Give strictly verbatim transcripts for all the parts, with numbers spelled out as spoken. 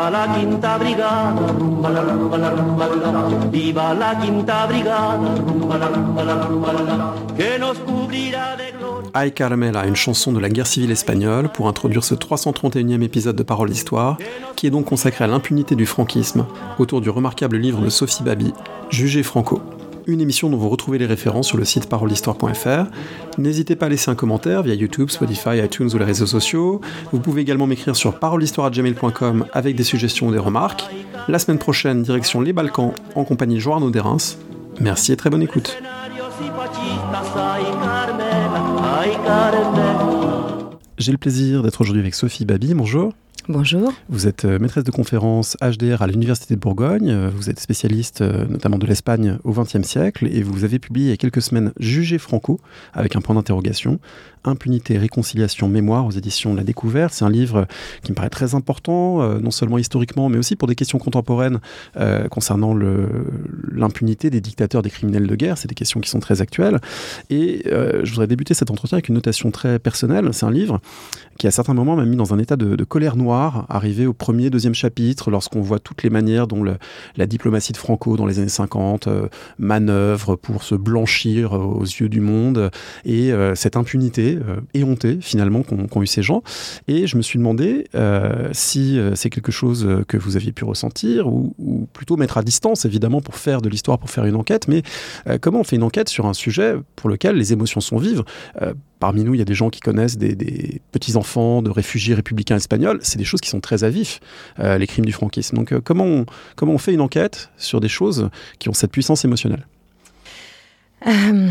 Viva la Quinta Brigada, rumba la rumba la rumba la. Viva la Quinta Brigada, rumba la rumba la rumba la. Que nos cubrirá de gloria. Ay Carmela, une chanson de la guerre civile espagnole pour introduire ce trois cent trente et unième épisode de Paroles d'Histoire, qui est donc consacré à l'impunité du franquisme, autour du remarquable livre de Sophie Baby, Juger Franco. Une émission dont vous retrouvez les références sur le site paroles d'histoire point f r. N'hésitez pas à laisser un commentaire via YouTube, Spotify, iTunes ou les réseaux sociaux. Vous pouvez également m'écrire sur paroles d'histoire arobase gmail point com avec des suggestions ou des remarques. La semaine prochaine, direction les Balkans, en compagnie de Joan Auderins. Merci et très bonne écoute. J'ai le plaisir d'être aujourd'hui avec Sophie Baby. Bonjour. Bonjour. Vous êtes maîtresse de conférences H D R à l'Université de Bourgogne. Vous êtes spécialiste notamment de l'Espagne au vingtième siècle et vous avez publié il y a quelques semaines Juger Franco avec un point d'interrogation. Impunité, réconciliation, mémoire aux éditions de La Découverte. C'est un livre qui me paraît très important, euh, non seulement historiquement, mais aussi pour des questions contemporaines euh, concernant le, l'impunité des dictateurs, des criminels de guerre. C'est des questions qui sont très actuelles. Et euh, je voudrais débuter cet entretien avec une notation très personnelle. C'est un livre qui, à certains moments, m'a mis dans un état de, de colère noire, arrivé au premier, deuxième chapitre, lorsqu'on voit toutes les manières dont le, la diplomatie de Franco, dans les années cinquante, euh, manœuvre pour se blanchir aux yeux du monde, et euh, cette impunité Euh, éhontée finalement qu'ont, qu'ont eu ces gens. Et je me suis demandé euh, si euh, c'est quelque chose que vous aviez pu ressentir ou, ou plutôt mettre à distance évidemment pour faire de l'histoire, pour faire une enquête, mais euh, comment on fait une enquête sur un sujet pour lequel les émotions sont vives. euh, Parmi nous, il y a des gens qui connaissent des, des petits-enfants de réfugiés républicains espagnols. C'est des choses qui sont très à vif, euh, les crimes du franquisme. Donc euh, comment, on, comment on fait une enquête sur des choses qui ont cette puissance émotionnelle ? euh,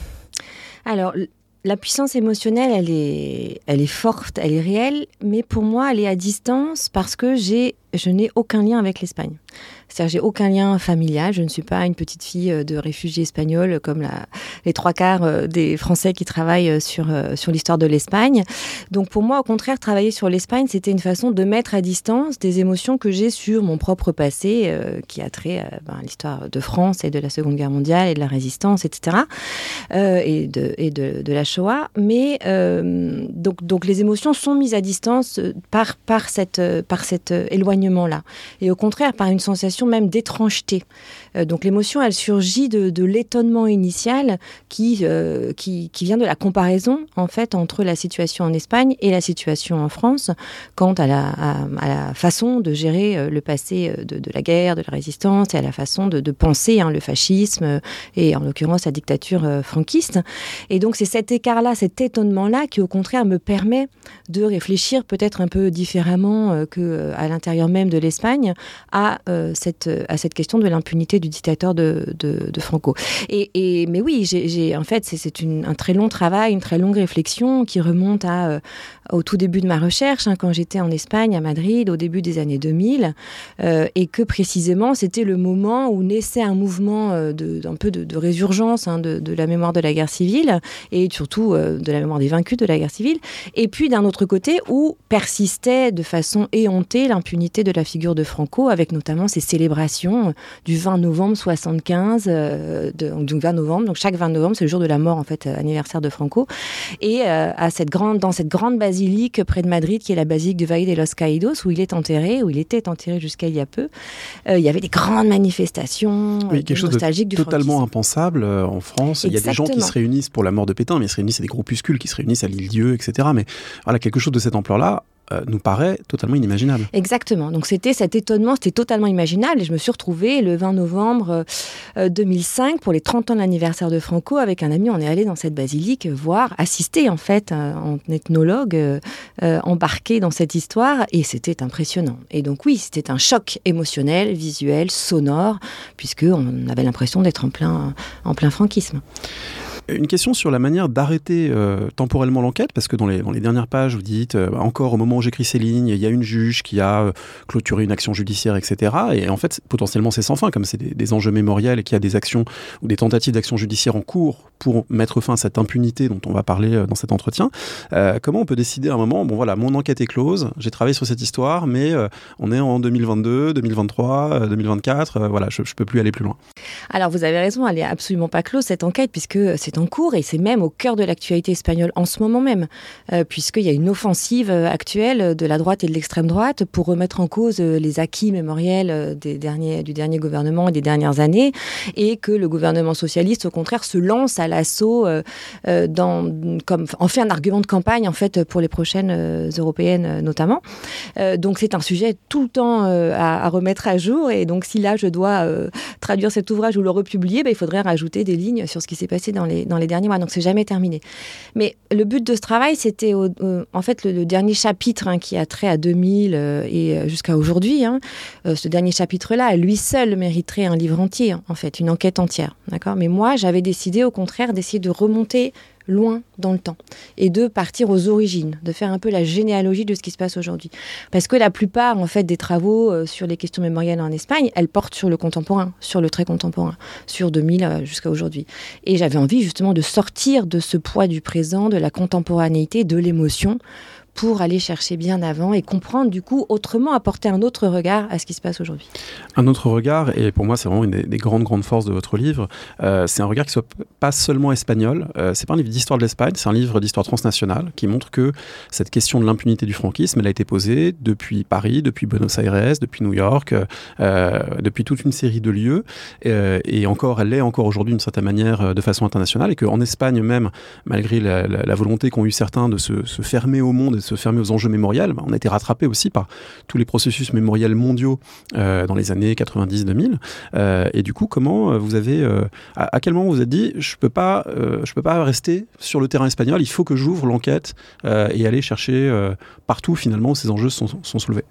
Alors... La puissance émotionnelle, elle est, elle est forte, elle est réelle, mais pour moi, elle est à distance parce que j'ai, je n'ai aucun lien avec l'Espagne. C'est-à-dire, j'ai aucun lien familial. Je ne suis pas une petite fille de réfugiés espagnols comme la, les trois quarts des Français qui travaillent sur, sur l'histoire de l'Espagne. Donc, pour moi, au contraire, travailler sur l'Espagne, c'était une façon de mettre à distance des émotions que j'ai sur mon propre passé, euh, qui a trait à ben, l'histoire de France et de la Seconde Guerre mondiale et de la Résistance, et cetera, euh, et, de, et de, de la Shoah. Mais euh, donc, donc, les émotions sont mises à distance par, par, cette, par cet éloignement-là. Et au contraire, par une sensation même d'étrangeté. Euh, donc l'émotion, elle surgit de, de l'étonnement initial qui, euh, qui, qui vient de la comparaison, en fait, entre la situation en Espagne et la situation en France, quant à la, à, à la façon de gérer le passé de, de la guerre, de la résistance, et à la façon de, de penser hein, le fascisme, et en l'occurrence la dictature euh, franquiste. Et donc c'est cet écart-là, cet étonnement-là, qui au contraire me permet de réfléchir peut-être un peu différemment euh, qu'à euh, l'intérieur même de l'Espagne à euh, cette, à cette question de l'impunité du dictateur de, de, de Franco. Et, et, mais oui, j'ai, j'ai, en fait, c'est, c'est une, un très long travail, une très longue réflexion qui remonte à, euh, au tout début de ma recherche, hein, quand j'étais en Espagne, à Madrid, au début des années deux mille, euh, et que précisément, c'était le moment où naissait un mouvement euh, de, d'un peu de, de résurgence hein, de, de la mémoire de la guerre civile, et surtout euh, de la mémoire des vaincus de la guerre civile, et puis d'un autre côté, où persistait de façon éhontée l'impunité de la figure de Franco, avec notamment ces célébrations du vingt novembre soixante-quinze, euh, de, du vingt novembre, donc chaque vingt novembre, c'est le jour de la mort, en fait, anniversaire de Franco, et euh, à cette grande, dans cette grande basilique près de Madrid, qui est la basilique du Valle de los Caídos, où il est enterré, où il était enterré jusqu'à il y a peu, euh, il y avait des grandes manifestations oui, quelque chose nostalgiques de du totalement franquisme. Impensable euh, en France. Exactement. Il y a des gens qui se réunissent pour la mort de Pétain, mais ils se réunissent à des groupuscules qui se réunissent à l'Île-Dieu, et cetera. Mais voilà, quelque chose de cette ampleur-là euh, nous paraît totalement inimaginable. Exactement. Donc c'était cet étonnement, c'était totalement imaginable. Et je me suis retrouvée le vingt novembre euh, deux mille cinq pour les trente ans de l'anniversaire de Franco. Avec un ami, on est allé dans cette basilique voir, assister en fait, euh, en ethnologue, euh, euh, embarqué dans cette histoire. Et c'était impressionnant. Et donc oui, c'était un choc émotionnel, visuel, sonore, puisqu'on avait l'impression d'être en plein, en plein franquisme. Une question sur la manière d'arrêter euh, temporellement l'enquête, parce que dans les, dans les dernières pages, vous dites, euh, encore au moment où j'écris ces lignes, il y a une juge qui a euh, clôturé une action judiciaire, et cetera. Et en fait, potentiellement, c'est sans fin, comme c'est des, des enjeux mémoriels et qu'il y a des actions ou des tentatives d'action judiciaire en cours pour mettre fin à cette impunité dont on va parler euh, dans cet entretien. Euh, comment on peut décider à un moment, bon voilà, mon enquête est close, j'ai travaillé sur cette histoire, mais euh, on est en deux mille vingt-deux, deux mille vingt-trois, euh, deux mille vingt-quatre, euh, voilà, je ne peux plus aller plus loin. Alors vous avez raison, elle n'est absolument pas close cette enquête, puisque c'est en cours et c'est même au cœur de l'actualité espagnole en ce moment même, euh, puisqu'il y a une offensive actuelle de la droite et de l'extrême droite pour remettre en cause les acquis mémoriels des derniers, du dernier gouvernement et des dernières années, et que le gouvernement socialiste, au contraire, se lance à l'assaut euh, dans, comme, en fait un argument de campagne en fait, pour les prochaines euh, européennes notamment. Euh, donc c'est un sujet tout le temps euh, à, à remettre à jour, et donc si là je dois euh, traduire cet ouvrage ou le republier, ben, il faudrait rajouter des lignes sur ce qui s'est passé dans les, dans les derniers mois, donc c'est jamais terminé. Mais le but de ce travail, c'était au, euh, en fait le, le dernier chapitre hein, qui a trait à deux mille euh, et jusqu'à aujourd'hui. Hein, euh, ce dernier chapitre-là, lui seul mériterait un livre entier, en fait, une enquête entière. D'accord ? Mais moi, j'avais décidé au contraire d'essayer de remonter loin dans le temps et de partir aux origines, de faire un peu la généalogie de ce qui se passe aujourd'hui. Parce que la plupart en fait, des travaux euh, sur les questions mémorielles en Espagne, elles portent sur le contemporain, sur le très contemporain, sur deux mille euh, jusqu'à aujourd'hui. Et j'avais envie justement de sortir de ce poids du présent, de la contemporanéité, de l'émotion, pour aller chercher bien avant et comprendre du coup autrement, apporter un autre regard à ce qui se passe aujourd'hui. Un autre regard, et pour moi c'est vraiment une des, des grandes grandes forces de votre livre, euh, c'est un regard qui soit pas seulement espagnol, euh, c'est pas un livre d'histoire de l'Espagne, c'est un livre d'histoire transnationale qui montre que cette question de l'impunité du franquisme, elle a été posée depuis Paris, depuis Buenos Aires, depuis New York, euh, depuis toute une série de lieux, euh, et encore, elle l'est encore aujourd'hui d'une certaine manière de façon internationale, et qu'en Espagne même, malgré la, la, la volonté qu'ont eu certains de se, se fermer au monde, se fermer aux enjeux mémoriels, on a été rattrapé aussi par tous les processus mémoriels mondiaux euh, dans les années quatre-vingt-dix deux mille. Euh, et du coup, comment vous avez, euh, à, à quel moment vous vous êtes dit, je peux pas, euh, je peux pas rester sur le terrain espagnol, il faut que j'ouvre l'enquête euh, et aller chercher euh, partout finalement où ces enjeux sont, sont soulevés.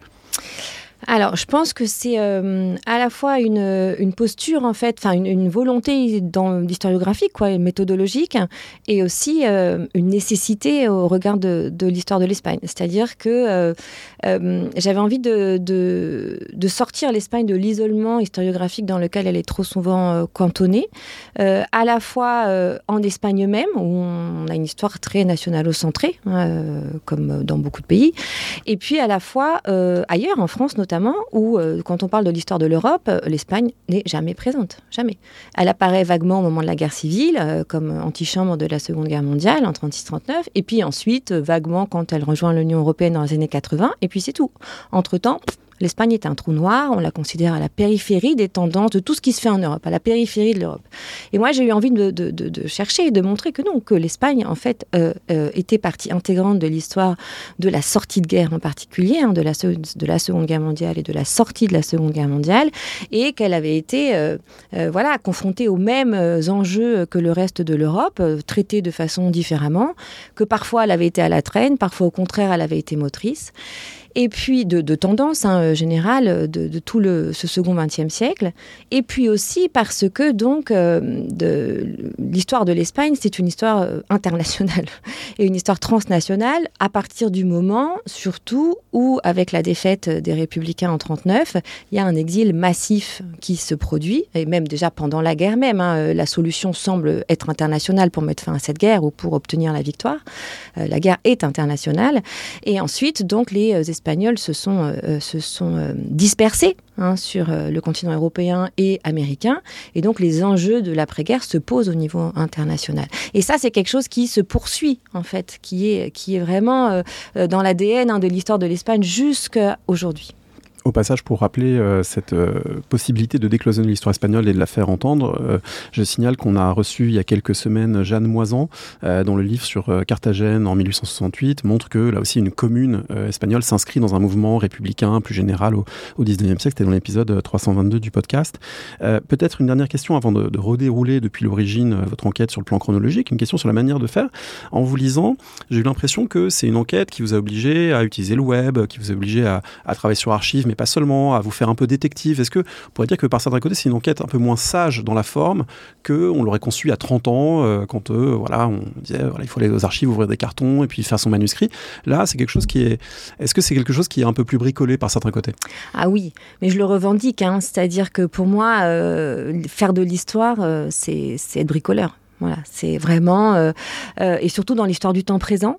Alors, je pense que c'est euh, à la fois une, une posture, en fait, enfin une, une volonté dans l'historiographique, quoi, méthodologique, et aussi euh, une nécessité au regard de, de l'histoire de l'Espagne. C'est-à-dire que euh, euh, j'avais envie de, de, de sortir l'Espagne de l'isolement historiographique dans lequel elle est trop souvent euh, cantonnée, euh, à la fois euh, en Espagne même, où on a une histoire très nationalo-centrée, euh, comme dans beaucoup de pays, et puis à la fois euh, ailleurs, en France notamment, notamment, où, euh, quand on parle de l'histoire de l'Europe, euh, l'Espagne n'est jamais présente, jamais. Elle apparaît vaguement au moment de la guerre civile, euh, comme antichambre de la Seconde Guerre mondiale, en trente-six trente-neuf, et puis ensuite, euh, vaguement, quand elle rejoint l'Union européenne dans les années quatre-vingts, et puis c'est tout. Entre-temps, pff, l'Espagne est un trou noir, on la considère à la périphérie des tendances de tout ce qui se fait en Europe, à la périphérie de l'Europe. Et moi, j'ai eu envie de, de, de, de chercher et de montrer que non, que l'Espagne, en fait, euh, euh, était partie intégrante de l'histoire de la sortie de guerre en particulier, hein, de, la, de la Seconde Guerre mondiale et de la sortie de la Seconde Guerre mondiale, et qu'elle avait été euh, euh, voilà, confrontée aux mêmes enjeux que le reste de l'Europe, euh, traitée de façon différemment, que parfois elle avait été à la traîne, parfois au contraire elle avait été motrice. Et puis de, de tendance hein, générale de, de tout le, ce second vingtième siècle, et puis aussi parce que donc euh, de, l'histoire de l'Espagne, c'est une histoire euh, internationale et une histoire transnationale à partir du moment, surtout, où avec la défaite des Républicains en trente-neuf, il y a un exil massif qui se produit, et même déjà pendant la guerre même, hein, la solution semble être internationale pour mettre fin à cette guerre ou pour obtenir la victoire. Euh, la guerre est internationale, et ensuite donc les euh, Espagnols se sont, euh, se sont euh, dispersés hein, sur euh, le continent européen et américain. Et donc, les enjeux de l'après-guerre se posent au niveau international. Et ça, c'est quelque chose qui se poursuit, en fait, qui est, qui est vraiment euh, dans l'A D N hein, de l'histoire de l'Espagne jusqu'à aujourd'hui. Au passage, pour rappeler euh, cette euh, possibilité de décloisonner l'histoire espagnole et de la faire entendre, euh, je signale qu'on a reçu il y a quelques semaines Jeanne Moisan, euh, dont le livre sur euh, Carthagène en mille huit cent soixante-huit montre que là aussi une commune euh, espagnole s'inscrit dans un mouvement républicain plus général au, au dix-neuvième siècle. C'était dans l'épisode trois cent vingt-deux du podcast. Euh, peut-être une dernière question avant de, de redérouler depuis l'origine euh, votre enquête sur le plan chronologique, une question sur la manière de faire. En vous lisant, j'ai eu l'impression que c'est une enquête qui vous a obligé à utiliser le web, qui vous a obligé à, à travailler sur archives, mais pas seulement, à vous faire un peu détective. Est-ce que on pourrait dire que par certains côtés, c'est une enquête un peu moins sage dans la forme qu'on l'aurait conçue à trente ans, euh, quand euh, voilà, on disait voilà, il faut aller aux archives, ouvrir des cartons et puis faire son manuscrit. Là, c'est quelque chose qui est... Est-ce que c'est quelque chose qui est un peu plus bricolé par certains côtés ? Ah oui, mais je le revendique. Hein, c'est-à-dire que pour moi, euh, faire de l'histoire, euh, c'est, c'est être bricoleur. Voilà, c'est vraiment... Euh, euh, et surtout dans l'histoire du temps présent.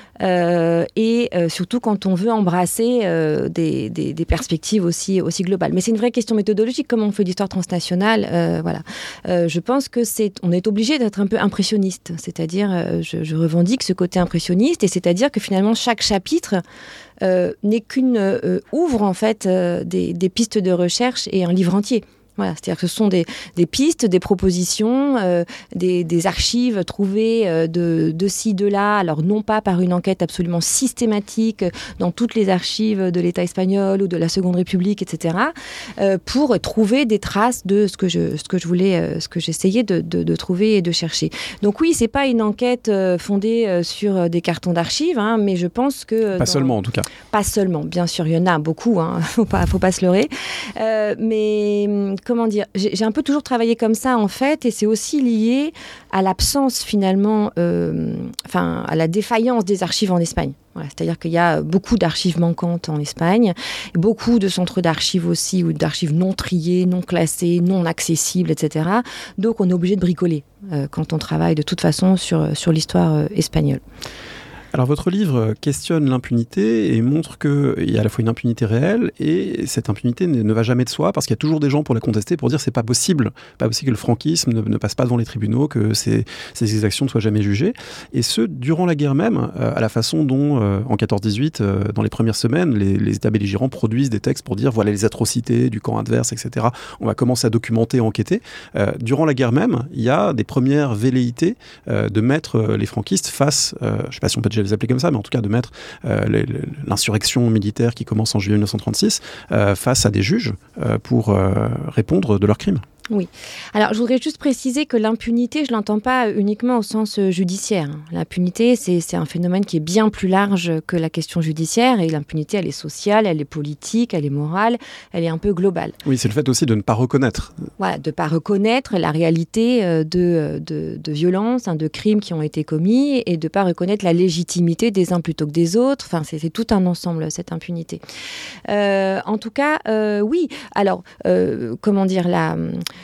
Euh, et euh, surtout quand on veut embrasser euh, des, des, des perspectives aussi, aussi globales. Mais c'est une vraie question méthodologique, comment on fait d'histoire transnationale. Euh, voilà. Euh, je pense que c'est, on est obligé d'être un peu impressionniste, c'est-à-dire, euh, je, je revendique ce côté impressionniste, et c'est-à-dire que finalement chaque chapitre euh, n'est qu'une euh, ouvre en fait euh, des, des pistes de recherche et un livre entier. Voilà, c'est-à-dire que ce sont des, des pistes, des propositions, euh, des, des archives trouvées euh, de, de ci, de là, alors non pas par une enquête absolument systématique dans toutes les archives de l'État espagnol ou de la Seconde République, et cetera, euh, pour trouver des traces de ce que je, ce que je voulais, euh, ce que j'essayais de, de, de trouver et de chercher. Donc oui, c'est pas une enquête euh, fondée euh, sur des cartons d'archives, hein, mais je pense que... Pas dans... seulement, en tout cas. Pas seulement, bien sûr, il y en a beaucoup, hein, faut pas, faut pas se leurrer. Euh, mais... Comment dire, j'ai, j'ai un peu toujours travaillé comme ça en fait, et c'est aussi lié à l'absence finalement, euh, enfin à la défaillance des archives en Espagne. Voilà, c'est-à-dire qu'il y a beaucoup d'archives manquantes en Espagne, beaucoup de centres d'archives aussi, ou d'archives non triées, non classées, non accessibles, et cetera. Donc on est obligé de bricoler euh, quand on travaille de toute façon sur, sur l'histoire euh, espagnole. Alors votre livre questionne l'impunité et montre qu'il y a à la fois une impunité réelle, et cette impunité ne, ne va jamais de soi, parce qu'il y a toujours des gens pour la contester, pour dire c'est pas possible, pas possible que le franquisme ne, ne passe pas devant les tribunaux, que ces, ces exactions ne soient jamais jugées. Et ce, durant la guerre même, euh, à la façon dont, euh, en quatorze dix-huit, euh, dans les premières semaines, les, les États belligérants produisent des textes pour dire voilà les atrocités du camp adverse, et cetera. On va commencer à documenter, enquêter. Euh, durant la guerre même, il y a des premières velléités euh, de mettre euh, les franquistes face, euh, je ne sais pas si on peut déjà les appeler comme ça, mais en tout cas de mettre euh, les, les, l'insurrection militaire qui commence en juillet dix-neuf cent trente-six euh, face à des juges euh, pour euh, répondre de leurs crimes. Oui. Alors, je voudrais juste préciser que l'impunité, je ne l'entends pas uniquement au sens judiciaire. L'impunité, c'est, c'est un phénomène qui est bien plus large que la question judiciaire. Et l'impunité, elle est sociale, elle est politique, elle est morale, elle est un peu globale. Oui, c'est le fait aussi de ne pas reconnaître. Voilà, de ne pas reconnaître la réalité de, de, de violences, hein, de crimes qui ont été commis, et de ne pas reconnaître la légitimité des uns plutôt que des autres. Enfin, c'est, c'est tout un ensemble, cette impunité. Euh, en tout cas, euh, oui. Alors, euh, comment dire, la...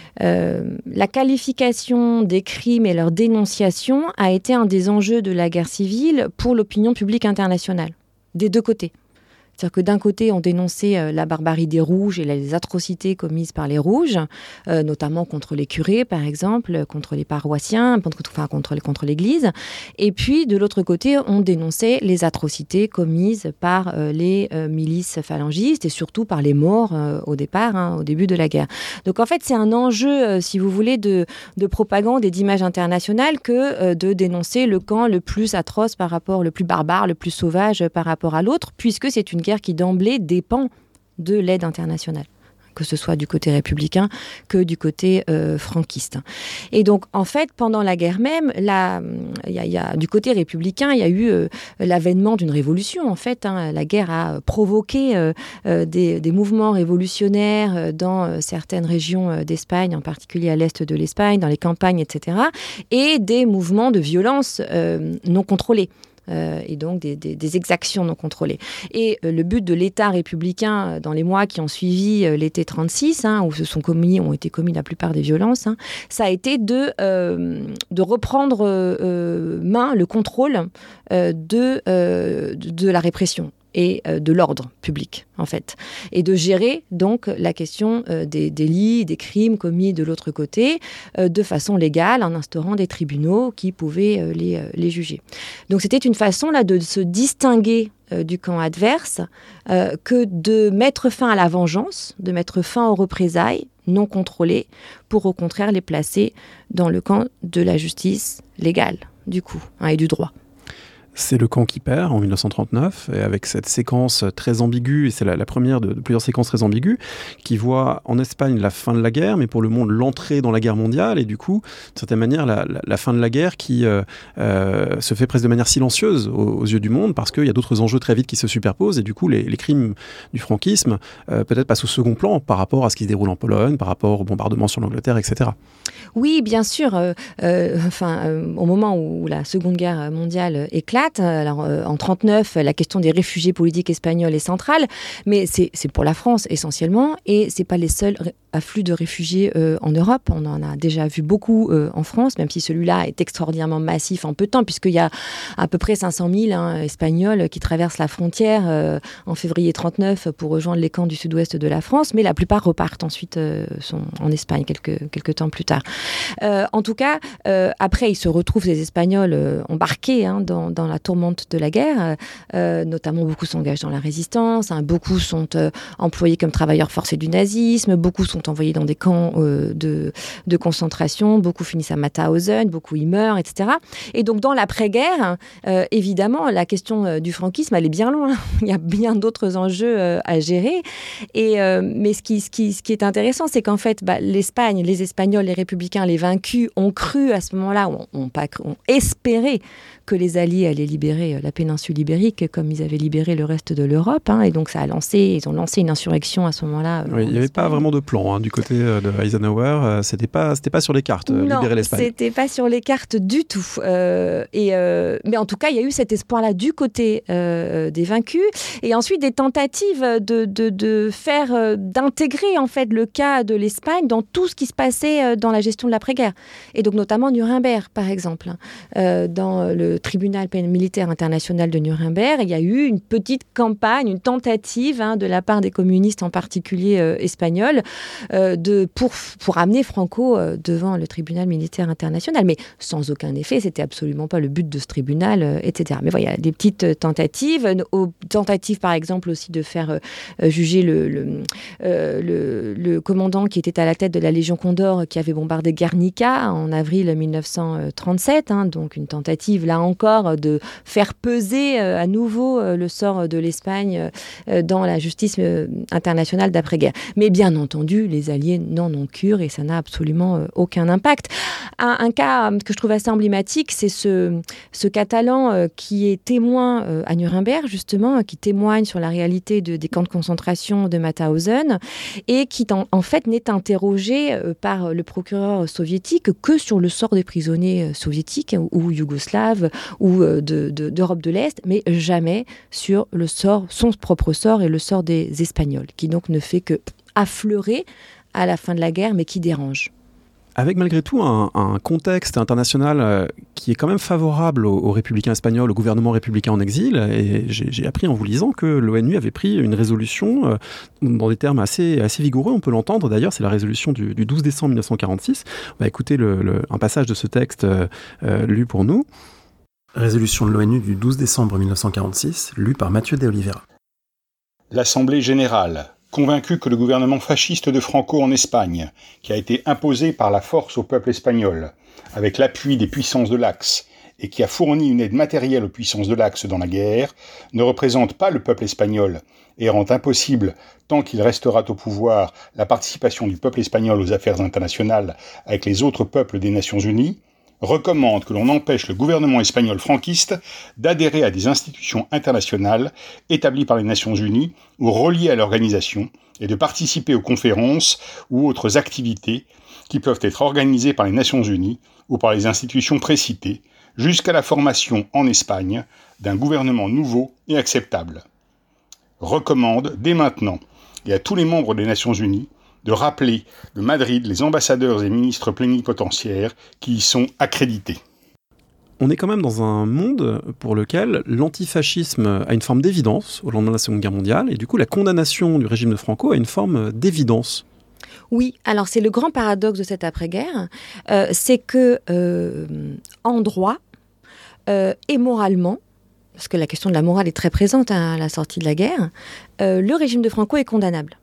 Euh, la qualification des crimes et leur dénonciation a été un des enjeux de la guerre civile pour l'opinion publique internationale, des deux côtés. C'est-à-dire que d'un côté, on dénonçait euh, la barbarie des Rouges et les atrocités commises par les Rouges, euh, notamment contre les curés, par exemple, contre les paroissiens, contre, enfin, contre, contre l'Église. Et puis, de l'autre côté, on dénonçait les atrocités commises par euh, les euh, milices phalangistes et surtout par les morts euh, au départ, hein, au début de la guerre. Donc, en fait, c'est un enjeu, euh, si vous voulez, de, de propagande et d'image internationale que euh, de dénoncer le camp le plus atroce par rapport, le plus barbare, le plus sauvage par rapport à l'autre, puisque c'est une qui d'emblée dépend de l'aide internationale, que ce soit du côté républicain que du côté euh, franquiste. Et donc, en fait, pendant la guerre même, la, y a, y a, du côté républicain, il y a eu euh, l'avènement d'une révolution, en fait. Hein. La guerre a provoqué euh, euh, des, des mouvements révolutionnaires dans euh, certaines régions euh, d'Espagne, en particulier à l'est de l'Espagne, dans les campagnes, et cetera, et des mouvements de violence euh, non contrôlés. Euh, et donc des, des, des exactions non contrôlées. Et euh, le but de l'État républicain euh, dans les mois qui ont suivi euh, l'été trente-six, hein, où se sont commis, ont été commis la plupart des violences, hein, ça a été de, euh, de reprendre euh, main le contrôle euh, de, euh, de, de la répression et euh, de l'ordre public, en fait. Et de gérer, donc, la question euh, des délits, des crimes commis de l'autre côté, euh, de façon légale, en instaurant des tribunaux qui pouvaient euh, les, euh, les juger. Donc, c'était une façon, là, de se distinguer euh, du camp adverse, euh, que de mettre fin à la vengeance, de mettre fin aux représailles non contrôlées, pour, au contraire, les placer dans le camp de la justice légale, du coup, hein, et du droit. C'est le camp qui perd en dix-neuf cent trente-neuf, et avec cette séquence très ambiguë, et c'est la, la première de, de plusieurs séquences très ambiguës, qui voit en Espagne la fin de la guerre, mais pour le monde l'entrée dans la guerre mondiale, et du coup, d'une certaine manière, la, la, la fin de la guerre qui euh, euh, se fait presque de manière silencieuse aux, aux yeux du monde, parce qu'il y a d'autres enjeux très vite qui se superposent, et du coup, les, les crimes du franquisme euh, peut-être passent au second plan par rapport à ce qui se déroule en Pologne, par rapport au bombardement sur l'Angleterre, et cetera. Oui, bien sûr. Euh, euh, enfin, euh, au moment où la Seconde Guerre mondiale éclate, démocrate. Alors, euh, en trente-neuf, la question des réfugiés politiques espagnols est centrale, mais c'est, c'est pour la France essentiellement, et c'est pas les seuls ré- afflux de réfugiés euh, en Europe. On en a déjà vu beaucoup euh, en France, même si celui-là est extraordinairement massif en peu de temps, puisqu'il y a à peu près cinq cent mille hein, Espagnols qui traversent la frontière euh, en février trente-neuf pour rejoindre les camps du sud-ouest de la France, mais la plupart repartent ensuite euh, sont en Espagne quelques, quelques temps plus tard. Euh, en tout cas, euh, après, ils se retrouvent, ces Espagnols, euh, embarqués hein, dans, dans la tourmente de la guerre. Euh, notamment, beaucoup s'engagent dans la résistance, hein, beaucoup sont euh, employés comme travailleurs forcés du nazisme, beaucoup sont envoyés dans des camps euh, de, de concentration, beaucoup finissent à Mauthausen, beaucoup y meurent, et cetera. Et donc, dans l'après-guerre, euh, évidemment, la question euh, du franquisme, elle est bien loin. Il y a bien d'autres enjeux euh, à gérer. Et, euh, mais ce qui, ce, qui, ce qui est intéressant, c'est qu'en fait, bah, l'Espagne, les Espagnols, les Républicains, les vaincus ont cru à ce moment-là, ont, ont, pas cru, ont espéré que les Alliés allaient libérer la péninsule ibérique comme ils avaient libéré le reste de l'Europe. Hein, et donc, ça a lancé, ils ont lancé une insurrection à ce moment-là. Oui, il n'y avait pas vraiment de plan hein, du côté de Eisenhower. C'était pas, c'était pas sur les cartes, non, libérer l'Espagne. C'était pas sur les cartes du tout. Euh, et, euh, mais en tout cas, il y a eu cet espoir-là du côté euh, des vaincus. Et ensuite, des tentatives de, de, de faire, euh, d'intégrer en fait le cas de l'Espagne dans tout ce qui se passait euh, dans la gestion de l'après-guerre. Et donc, notamment Nuremberg, par exemple. Euh, dans le tribunal militaire international de Nuremberg, il y a eu une petite campagne, une tentative hein, de la part des communistes, en particulier euh, espagnols, euh, de, pour, pour amener Franco euh, devant le tribunal militaire international. Mais sans aucun effet, c'était absolument pas le but de ce tribunal, euh, et cetera. Mais voilà, il y a des petites tentatives, euh, aux tentatives par exemple aussi de faire euh, juger le, le, euh, le, le commandant qui était à la tête de la Légion Condor qui avait bombardé Guernica en avril mille neuf cent trente-sept, hein, donc une tentative là encore de faire peser euh, à nouveau euh, le sort de l'Espagne euh, dans la justice euh, internationale d'après-guerre. Mais bien entendu, les Alliés n'en ont cure et ça n'a absolument euh, aucun impact. Un, un cas euh, que je trouve assez emblématique, c'est ce, ce Catalan euh, qui est témoin euh, à Nuremberg, justement, qui témoigne sur la réalité de, des camps de concentration de Mauthausen et qui, en, en fait, n'est interrogé euh, par le procureur soviétique que sur le sort des prisonniers euh, soviétiques ou yougoslaves ou euh, de, de, d'Europe de l'Est, mais jamais sur le sort, son propre sort et le sort des Espagnols, qui donc ne fait que affleurer à la fin de la guerre, mais qui dérange. Avec malgré tout un, un contexte international euh, qui est quand même favorable aux, aux républicains espagnols, au gouvernement républicain en exil, et j'ai, j'ai appris en vous lisant que l'ONU avait pris une résolution euh, dans des termes assez, assez vigoureux, on peut l'entendre d'ailleurs, c'est la résolution du, du douze décembre mille neuf cent quarante-six. On va écouter le, le, un passage de ce texte euh, euh, lu pour nous. Résolution de l'ONU du douze décembre mille neuf cent quarante-six, lue par Mathieu de Oliveira. L'Assemblée générale, convaincue que le gouvernement fasciste de Franco en Espagne, qui a été imposé par la force au peuple espagnol, avec l'appui des puissances de l'Axe, et qui a fourni une aide matérielle aux puissances de l'Axe dans la guerre, ne représente pas le peuple espagnol et rend impossible, tant qu'il restera au pouvoir, la participation du peuple espagnol aux affaires internationales avec les autres peuples des Nations Unies, recommande que l'on empêche le gouvernement espagnol franquiste d'adhérer à des institutions internationales établies par les Nations Unies ou reliées à l'organisation et de participer aux conférences ou autres activités qui peuvent être organisées par les Nations Unies ou par les institutions précitées jusqu'à la formation en Espagne d'un gouvernement nouveau et acceptable. Recommande dès maintenant et à tous les membres des Nations Unies de rappeler de Madrid les ambassadeurs et ministres plénipotentiaires qui y sont accrédités. On est quand même dans un monde pour lequel l'antifascisme a une forme d'évidence au lendemain de la Seconde Guerre mondiale, et du coup la condamnation du régime de Franco a une forme d'évidence. Oui, alors c'est le grand paradoxe de cette après-guerre, euh, c'est que euh, en droit euh, et moralement, parce que la question de la morale est très présente à la sortie de la guerre, euh, le régime de Franco est condamnable.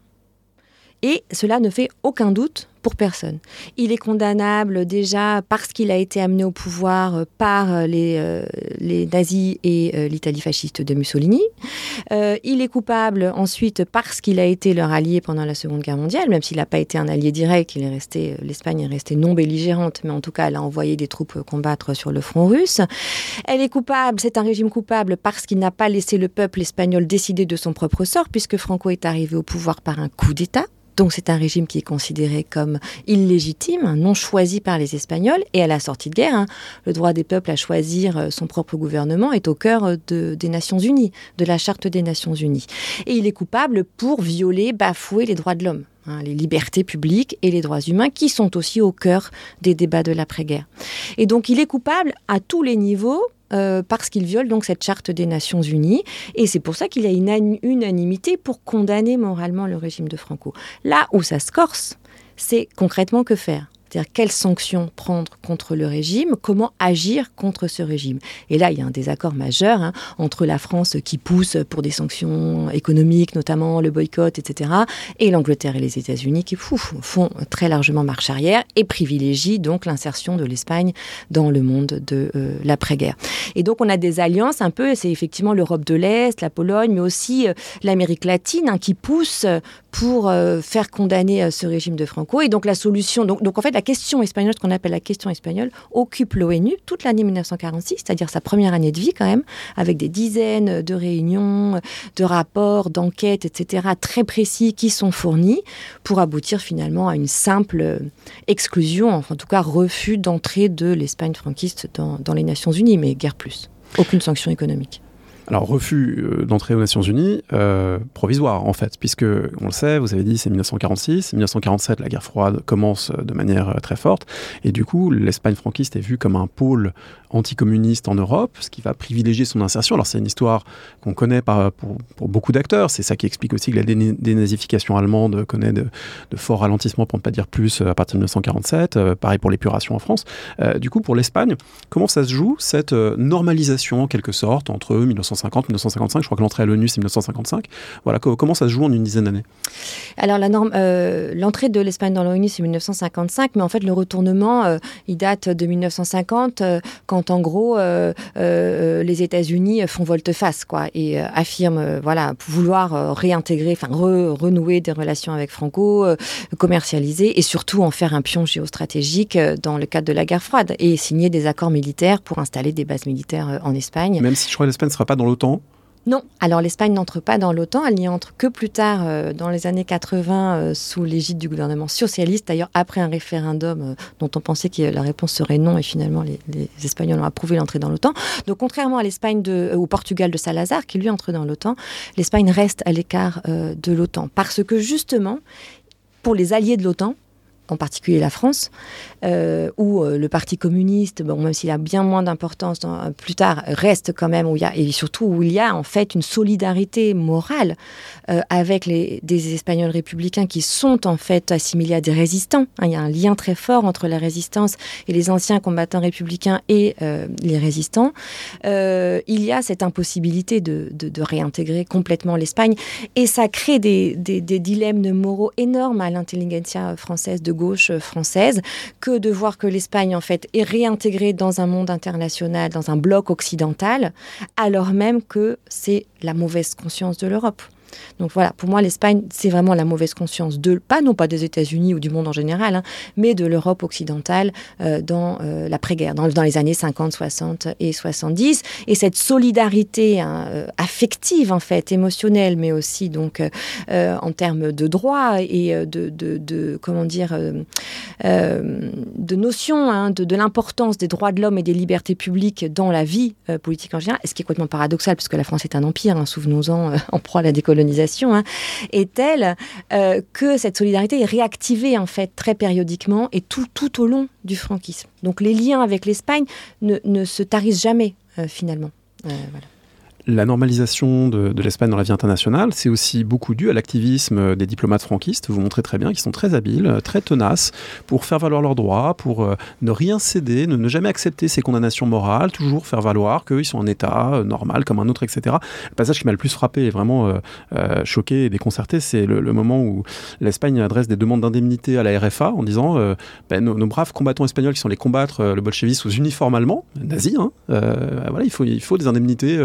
Et cela ne fait aucun doute pour personne. Il est condamnable déjà parce qu'il a été amené au pouvoir par les, euh, les nazis et euh, l'Italie fasciste de Mussolini. Euh, il est coupable ensuite parce qu'il a été leur allié pendant la Seconde Guerre mondiale, même s'il n'a pas été un allié direct. Il est resté, l'Espagne est restée non belligérante, mais en tout cas, elle a envoyé des troupes combattre sur le front russe. Elle est coupable, c'est un régime coupable parce qu'il n'a pas laissé le peuple espagnol décider de son propre sort, puisque Franco est arrivé au pouvoir par un coup d'État. Donc c'est un régime qui est considéré comme illégitime, non choisi par les Espagnols. Et à la sortie de guerre, hein, le droit des peuples à choisir son propre gouvernement est au cœur de, des Nations Unies, de la Charte des Nations Unies. Et il est coupable pour violer, bafouer les droits de l'homme. Hein, les libertés publiques et les droits humains qui sont aussi au cœur des débats de l'après-guerre. Et donc il est coupable à tous les niveaux euh, parce qu'il viole donc cette charte des Nations Unies et c'est pour ça qu'il y a une an- unanimité pour condamner moralement le régime de Franco. Là où ça se corse, c'est concrètement que faire ? C'est-à-dire quelles sanctions prendre contre le régime, comment agir contre ce régime. Et là, il y a un désaccord majeur hein, entre la France qui pousse pour des sanctions économiques, notamment le boycott, et cetera, et l'Angleterre et les États-Unis qui pouf, font très largement marche arrière et privilégient donc l'insertion de l'Espagne dans le monde de euh, l'après-guerre. Et donc, on a des alliances un peu, c'est effectivement l'Europe de l'Est, la Pologne, mais aussi euh, l'Amérique latine hein, qui poussent pour euh, faire condamner euh, ce régime de Franco. Et donc, la solution... Donc, donc en fait, la question espagnole, ce qu'on appelle la question espagnole, occupe l'ONU toute l'année mille neuf cent quarante-six, c'est-à-dire sa première année de vie quand même, avec des dizaines de réunions, de rapports, d'enquêtes, et cetera, très précis qui sont fournis pour aboutir finalement à une simple exclusion, enfin, en tout cas refus d'entrée de l'Espagne franquiste dans, dans les Nations Unies, mais guère plus. Aucune sanction économique. Alors, refus euh, d'entrée aux Nations Unies, euh, provisoire en fait, puisque, on le sait, vous avez dit, c'est mille neuf cent quarante-six, mille neuf cent quarante-sept, la guerre froide commence de manière euh, très forte, et du coup, l'Espagne franquiste est vue comme un pôle anticommuniste en Europe, ce qui va privilégier son insertion. Alors, c'est une histoire qu'on connaît par, pour, pour beaucoup d'acteurs, c'est ça qui explique aussi que la dé- dénazification allemande connaît de, de forts ralentissements, pour ne pas dire plus, à partir de mille neuf cent quarante-sept, euh, pareil pour l'épuration en France. Euh, du coup, pour l'Espagne, comment ça se joue, cette euh, normalisation, en quelque sorte, entre mille neuf cent cinquante, mille neuf cent cinquante-cinq, je crois que l'entrée à l'ONU c'est mille neuf cent cinquante-cinq. Voilà, comment ça se joue en une dizaine d'années ? Alors la norme, euh, l'entrée de l'Espagne dans l'ONU c'est mille neuf cent cinquante-cinq, mais en fait le retournement euh, il date de mille neuf cent cinquante, euh, quand en gros euh, euh, les États-Unis font volte-face quoi, et euh, affirment euh, voilà vouloir euh, réintégrer, enfin re, renouer des relations avec Franco, euh, commercialiser et surtout en faire un pion géostratégique euh, dans le cadre de la guerre froide et signer des accords militaires pour installer des bases militaires euh, en Espagne. Même si je crois que l'Espagne ne sera pas dans l'OTAN. Non, alors l'Espagne n'entre pas dans l'OTAN, elle n'y entre que plus tard, euh, dans les années quatre-vingts, euh, sous l'égide du gouvernement socialiste, d'ailleurs après un référendum euh, dont on pensait que la réponse serait non, et finalement les, les Espagnols ont approuvé l'entrée dans l'OTAN. Donc contrairement à l'Espagne de, euh, au Portugal de Salazar, qui lui entre dans l'OTAN, l'Espagne reste à l'écart euh, de l'OTAN, parce que justement, pour les alliés de l'OTAN, en particulier la France, euh, où euh, le Parti communiste, bon, même s'il a bien moins d'importance dans, euh, plus tard, reste quand même, où il y a, et surtout où il y a en fait une solidarité morale euh, avec les, des Espagnols républicains qui sont en fait assimilés à des résistants. Hein, il y a un lien très fort entre la résistance et les anciens combattants républicains et euh, les résistants. Euh, il y a cette impossibilité de, de, de réintégrer complètement l'Espagne, et ça crée des, des, des dilemmes moraux énormes à l'intelligentsia française de gauche française, que de voir que l'Espagne en fait est réintégrée dans un monde international, dans un bloc occidental, alors même que c'est la mauvaise conscience de l'Europe. Donc voilà, pour moi, l'Espagne, c'est vraiment la mauvaise conscience, de, pas non pas des États-Unis ou du monde en général, hein, mais de l'Europe occidentale euh, dans euh, l'après-guerre, dans, dans les années cinquante, soixante et soixante-dix. Et cette solidarité hein, euh, affective, en fait, émotionnelle, mais aussi donc euh, en termes de droits et de, de, de comment dire, euh, euh, de notions hein, de, de l'importance des droits de l'homme et des libertés publiques dans la vie euh, politique en général, ce qui est complètement paradoxal, puisque la France est un empire, hein, souvenons-en, euh, en proie à la décolonisation, Hein, est telle euh, que cette solidarité est réactivée en fait très périodiquement et tout, tout au long du franquisme. Donc les liens avec l'Espagne ne, ne se tarissent jamais euh, finalement. Euh, voilà. La normalisation de, de l'Espagne dans la vie internationale, c'est aussi beaucoup dû à l'activisme des diplomates franquistes, vous montrez très bien, qui sont très habiles, très tenaces, pour faire valoir leurs droits, pour euh, ne rien céder, ne, ne jamais accepter ces condamnations morales, toujours faire valoir qu'ils sont un État euh, normal comme un autre, et cetera. Le passage qui m'a le plus frappé et vraiment euh, euh, choqué et déconcerté, c'est le, le moment où l'Espagne adresse des demandes d'indemnité à la R F A en disant euh, ben, nos, nos braves combattants espagnols qui sont allés combattre euh, le bolchevisme sous uniforme allemand, nazi, hein, euh, voilà, il faut, il faut des indemnités, euh, des indemnités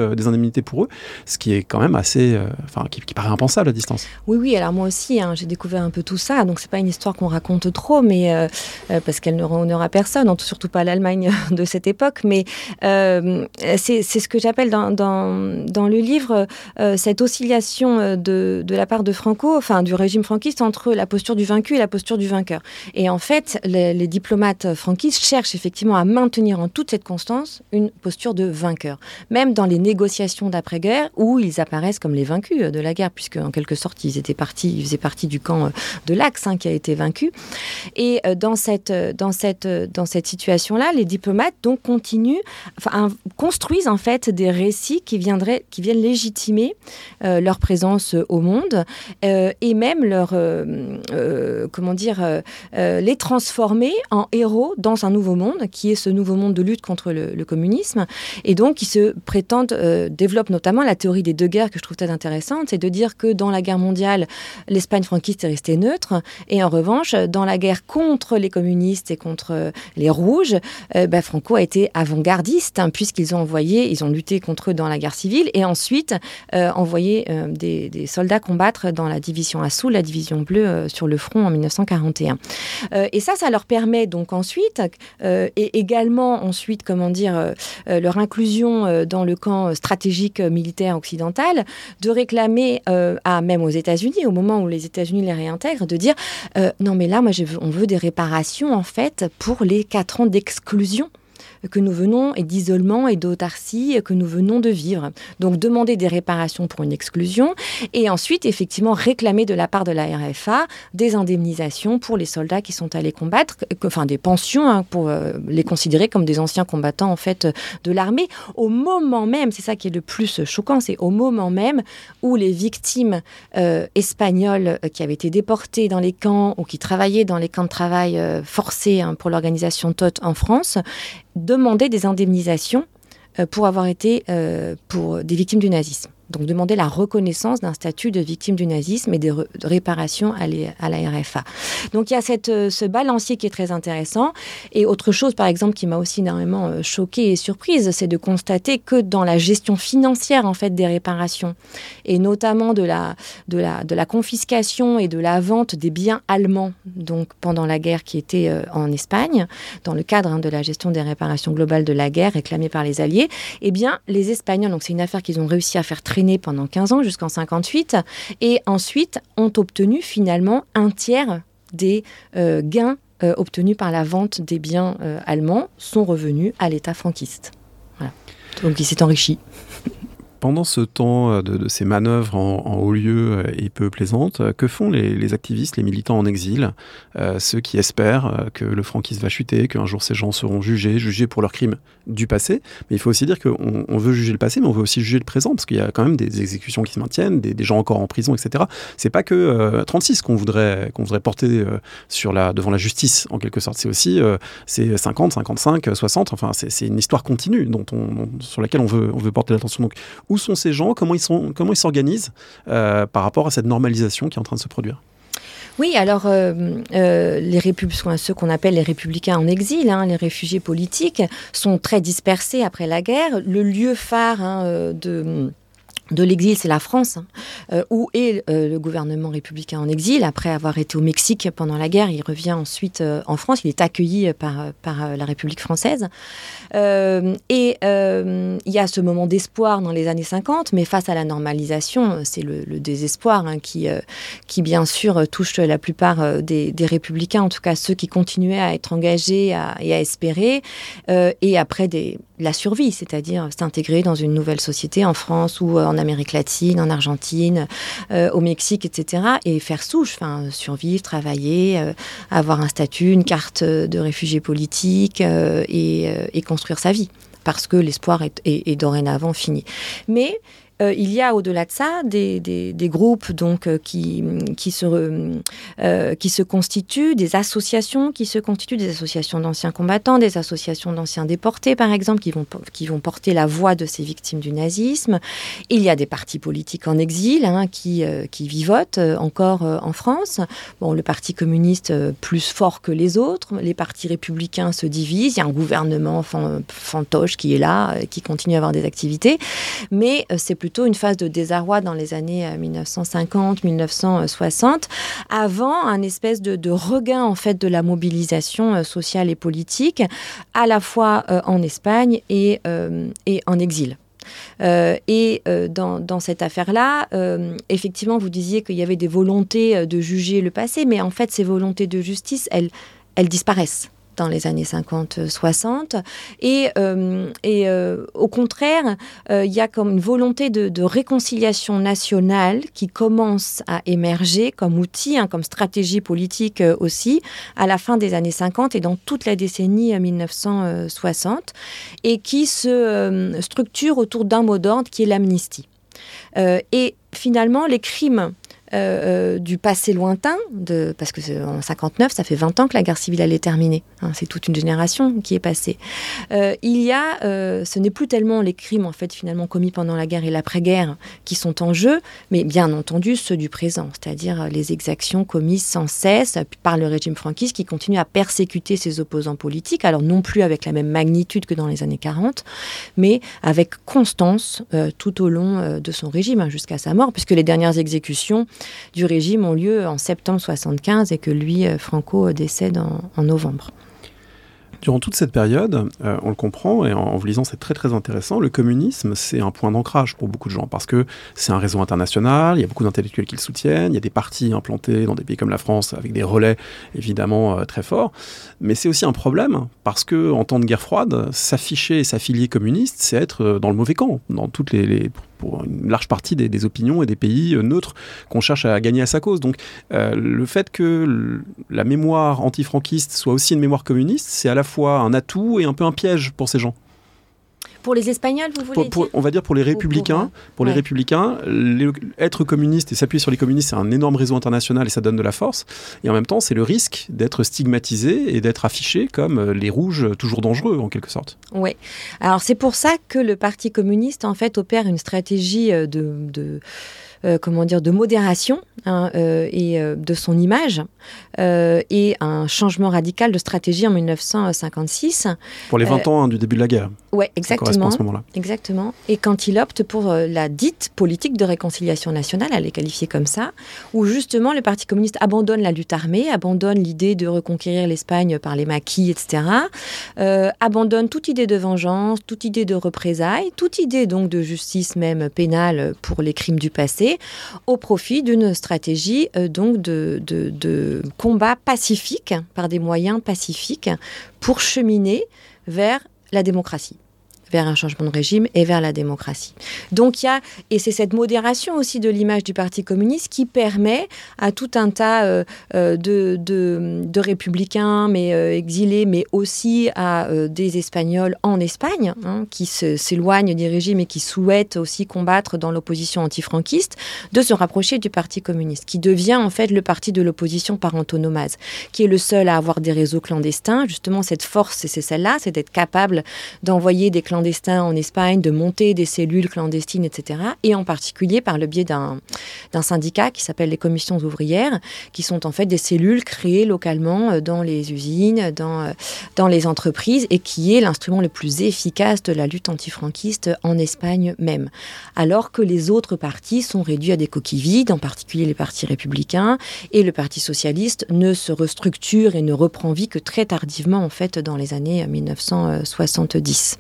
impunité pour eux, ce qui est quand même assez, euh, enfin, qui, qui paraît impensable à distance. Oui, oui, alors moi aussi, hein, j'ai découvert un peu tout ça, donc c'est pas une histoire qu'on raconte trop, mais euh, euh, parce qu'elle ne rend honneur à personne, surtout pas à l'Allemagne de cette époque, mais euh, c'est, c'est ce que j'appelle dans, dans, dans le livre euh, cette oscillation de, de la part de Franco, enfin du régime franquiste, entre la posture du vaincu et la posture du vainqueur. Et en fait, les, les diplomates franquistes cherchent effectivement à maintenir en toute cette constance une posture de vainqueur, même dans les négociations d'après-guerre où ils apparaissent comme les vaincus de la guerre, puisque en quelque sorte ils étaient partis, ils faisaient partie du camp de l'Axe hein, qui a été vaincu. Et dans cette dans cette dans cette situation-là, les diplomates donc continuent, enfin construisent en fait des récits qui viendraient, qui viennent légitimer euh, leur présence au monde euh, et même leur euh, euh, comment dire euh, euh, les transformer en héros dans un nouveau monde qui est ce nouveau monde de lutte contre le, le communisme. Et donc ils se prétendent euh, développent notamment la théorie des deux guerres que je trouve très intéressante, c'est de dire que dans la guerre mondiale, l'Espagne franquiste est restée neutre et en revanche, dans la guerre contre les communistes et contre les rouges, euh, bah, Franco a été avant-gardiste hein, puisqu'ils ont envoyé, ils ont lutté contre eux dans la guerre civile et ensuite euh, envoyé euh, des, des soldats combattre dans la division Azul, la division bleue euh, sur le front en dix-neuf cent quarante et un. Euh, et ça, ça leur permet donc ensuite, euh, et également ensuite, comment dire, euh, leur inclusion euh, dans le camp stratégique euh, militaire occidental, de réclamer, euh, à, même aux États-Unis, au moment où les États-Unis les réintègrent, de dire euh, non mais là, moi, je veux, on veut des réparations en fait pour les quatre ans d'exclusion que nous venons, et d'isolement et d'autarcie que nous venons de vivre. Donc, demander des réparations pour une exclusion et ensuite, effectivement, réclamer de la part de la R F A des indemnisations pour les soldats qui sont allés combattre, enfin des pensions hein, pour euh, les considérer comme des anciens combattants en fait de l'armée. Au moment même, c'est ça qui est le plus choquant, c'est au moment même où les victimes euh, espagnoles euh, qui avaient été déportées dans les camps ou qui travaillaient dans les camps de travail euh, forcés hein, pour l'organisation T O T en France, demander des indemnisations euh, pour avoir été euh, pour des victimes du nazisme. Donc, demander la reconnaissance d'un statut de victime du nazisme et des re- de réparations à, les, à la R F A. Donc, il y a cette, euh, ce balancier qui est très intéressant. Et autre chose, par exemple, qui m'a aussi énormément euh, choquée et surprise, c'est de constater que dans la gestion financière, en fait, des réparations, et notamment de la, de la, de la confiscation et de la vente des biens allemands, donc pendant la guerre qui était euh, en Espagne, dans le cadre hein, de la gestion des réparations globales de la guerre réclamée par les Alliés, eh bien, les Espagnols, donc c'est une affaire qu'ils ont réussi à faire très pendant quinze ans jusqu'en cinquante-huit et ensuite ont obtenu finalement un tiers des euh, gains euh, obtenus par la vente des biens euh, allemands sont revenus à l'État franquiste. Voilà. Donc il s'est enrichi. Pendant ce temps de, de ces manœuvres en, en haut lieu et peu plaisantes, que font les, les activistes, les militants en exil, euh, ceux qui espèrent que le franquisme va chuter, qu'un jour ces gens seront jugés, jugés pour leurs crimes du passé. Mais il faut aussi dire qu'on on veut juger le passé, mais on veut aussi juger le présent, parce qu'il y a quand même des exécutions qui se maintiennent, des, des gens encore en prison, et cetera. C'est pas que euh, trente-six qu'on voudrait, qu'on voudrait porter euh, sur la, devant la justice, en quelque sorte. C'est aussi euh, c'est cinquante, cinquante-cinq, soixante, enfin c'est, c'est une histoire continue dont on, dont, sur laquelle on veut, on veut porter l'attention. Donc, où sont ces gens ? Comment ils, sont, comment ils s'organisent euh, par rapport à cette normalisation qui est en train de se produire ? Oui, alors euh, euh, les répub- ceux qu'on appelle les républicains en exil, hein, les réfugiés politiques, sont très dispersés après la guerre. Le lieu phare hein, de... de l'exil, c'est la France, hein, euh, où est euh, le gouvernement républicain en exil. Après avoir été au Mexique pendant la guerre, il revient ensuite euh, en France. Il est accueilli par, par euh, la République française. Euh, et euh, il y a ce moment d'espoir dans les années cinquante, mais face à la normalisation, c'est le, le désespoir hein, qui, euh, qui, bien sûr, touche la plupart des, des républicains, en tout cas ceux qui continuaient à être engagés à, et à espérer. Euh, et après, des, la survie, c'est-à-dire s'intégrer dans une nouvelle société en France ou en Amérique latine, en Argentine, euh, au Mexique, et cetera. Et faire souche, enfin, survivre, travailler, euh, avoir un statut, une carte de réfugié politique euh, et, euh, et construire sa vie. Parce que l'espoir est, est, est dorénavant fini. Mais euh, il y a au-delà de ça des, des, des groupes donc, euh, qui, qui, se, euh, qui se constituent, des associations qui se constituent, des associations d'anciens combattants, des associations d'anciens déportés, par exemple, qui vont, qui vont porter la voix de ces victimes du nazisme. Il y a des partis politiques en exil hein, qui, euh, qui vivotent euh, encore euh, en France. Bon, le Parti communiste euh, plus fort que les autres. Les partis républicains se divisent. Il y a un gouvernement fan, fantoche qui est là, euh, qui continue à avoir des activités. Mais euh, c'est plutôt une phase de désarroi dans les années euh, mille neuf cent cinquante, mille neuf cent soixante, avant un espèce de, de regain en fait de la mobilisation euh, sociale et politique, à la fois euh, en Espagne et, euh, et en exil. Euh, et euh, dans, dans cette affaire-là, euh, effectivement, vous disiez qu'il y avait des volontés de juger le passé, mais en fait, ces volontés de justice, elles, elles disparaissent dans les années cinquante soixante. Et, euh, et euh, au contraire, euh, il y a comme une volonté de, de réconciliation nationale qui commence à émerger comme outil, hein, comme stratégie politique euh, aussi, à la fin des années cinquante et dans toute la décennie euh, mille neuf cent soixante, et qui se euh, structure autour d'un mot d'ordre qui est l'amnistie. Euh, et finalement, les crimes Euh, euh, du passé lointain, de, parce que en cinquante-neuf, ça fait vingt ans que la guerre civile elle est terminée. Hein, c'est toute une génération qui est passée. Euh, il y a, euh, ce n'est plus tellement les crimes en fait finalement commis pendant la guerre et l'après-guerre qui sont en jeu, mais bien entendu ceux du présent, c'est-à-dire les exactions commises sans cesse par le régime franquiste qui continue à persécuter ses opposants politiques, alors non plus avec la même magnitude que dans les années quarante, mais avec constance euh, tout au long euh, de son régime, hein, jusqu'à sa mort, puisque les dernières exécutions du régime ont lieu en septembre soixante-quinze et que lui, Franco, décède en, en novembre. Durant toute cette période, euh, on le comprend, et en, en vous lisant, c'est très très intéressant, le communisme, c'est un point d'ancrage pour beaucoup de gens, parce que c'est un réseau international, il y a beaucoup d'intellectuels qui le soutiennent, il y a des partis implantés dans des pays comme la France, avec des relais évidemment euh, très forts, mais c'est aussi un problème, parce qu'en temps de guerre froide, s'afficher et s'affilier communiste, c'est être dans le mauvais camp, dans toutes les... les pour une large partie des, des opinions et des pays euh, neutres qu'on cherche à gagner à sa cause. Donc euh, le fait que l- la mémoire antifranquiste soit aussi une mémoire communiste, c'est à la fois un atout et un peu un piège pour ces gens. Pour les Espagnols, vous voulez pour, pour, dire On va dire pour les républicains. Pour, pour, pour les ouais. républicains, les, être communiste et s'appuyer sur les communistes, c'est un énorme réseau international et ça donne de la force. Et en même temps, c'est le risque d'être stigmatisé et d'être affiché comme les rouges toujours dangereux, en quelque sorte. Oui. Alors, c'est pour ça que le Parti communiste, en fait, opère une stratégie de... de... Euh, comment dire, de modération hein, euh, et euh, de son image euh, et un changement radical de stratégie en mille neuf cent cinquante-six. Pour les vingt euh, ans hein, du début de la guerre. Oui, exactement. Ça correspond à ce moment-là. Exactement. Et quand il opte pour euh, la dite politique de réconciliation nationale, elle est qualifiée comme ça, où justement le Parti communiste abandonne la lutte armée, abandonne l'idée de reconquérir l'Espagne par les maquis, et cetera, euh, abandonne toute idée de vengeance, toute idée de représailles, toute idée donc de justice même pénale pour les crimes du passé, au profit d'une stratégie euh, donc de, de, de combat pacifique, par des moyens pacifiques, pour cheminer vers la démocratie, vers un changement de régime et vers la démocratie. Donc il y a, et c'est cette modération aussi de l'image du Parti communiste qui permet à tout un tas euh, de, de, de républicains, mais euh, exilés, mais aussi à euh, des Espagnols en Espagne, hein, qui se, s'éloignent des régimes et qui souhaitent aussi combattre dans l'opposition antifranquiste, de se rapprocher du Parti communiste, qui devient en fait le parti de l'opposition par antonomase, qui est le seul à avoir des réseaux clandestins. Justement, cette force, c'est celle-là, c'est d'être capable d'envoyer des clandestins clandestins en Espagne, de monter des cellules clandestines, et cetera. Et en particulier par le biais d'un, d'un syndicat qui s'appelle les commissions ouvrières, qui sont en fait des cellules créées localement dans les usines, dans, dans les entreprises, et qui est l'instrument le plus efficace de la lutte antifranquiste en Espagne même. Alors que les autres partis sont réduits à des coquilles vides, en particulier les partis républicains, et le Parti socialiste ne se restructure et ne reprend vie que très tardivement, en fait, dans les années mille neuf cent soixante-dix.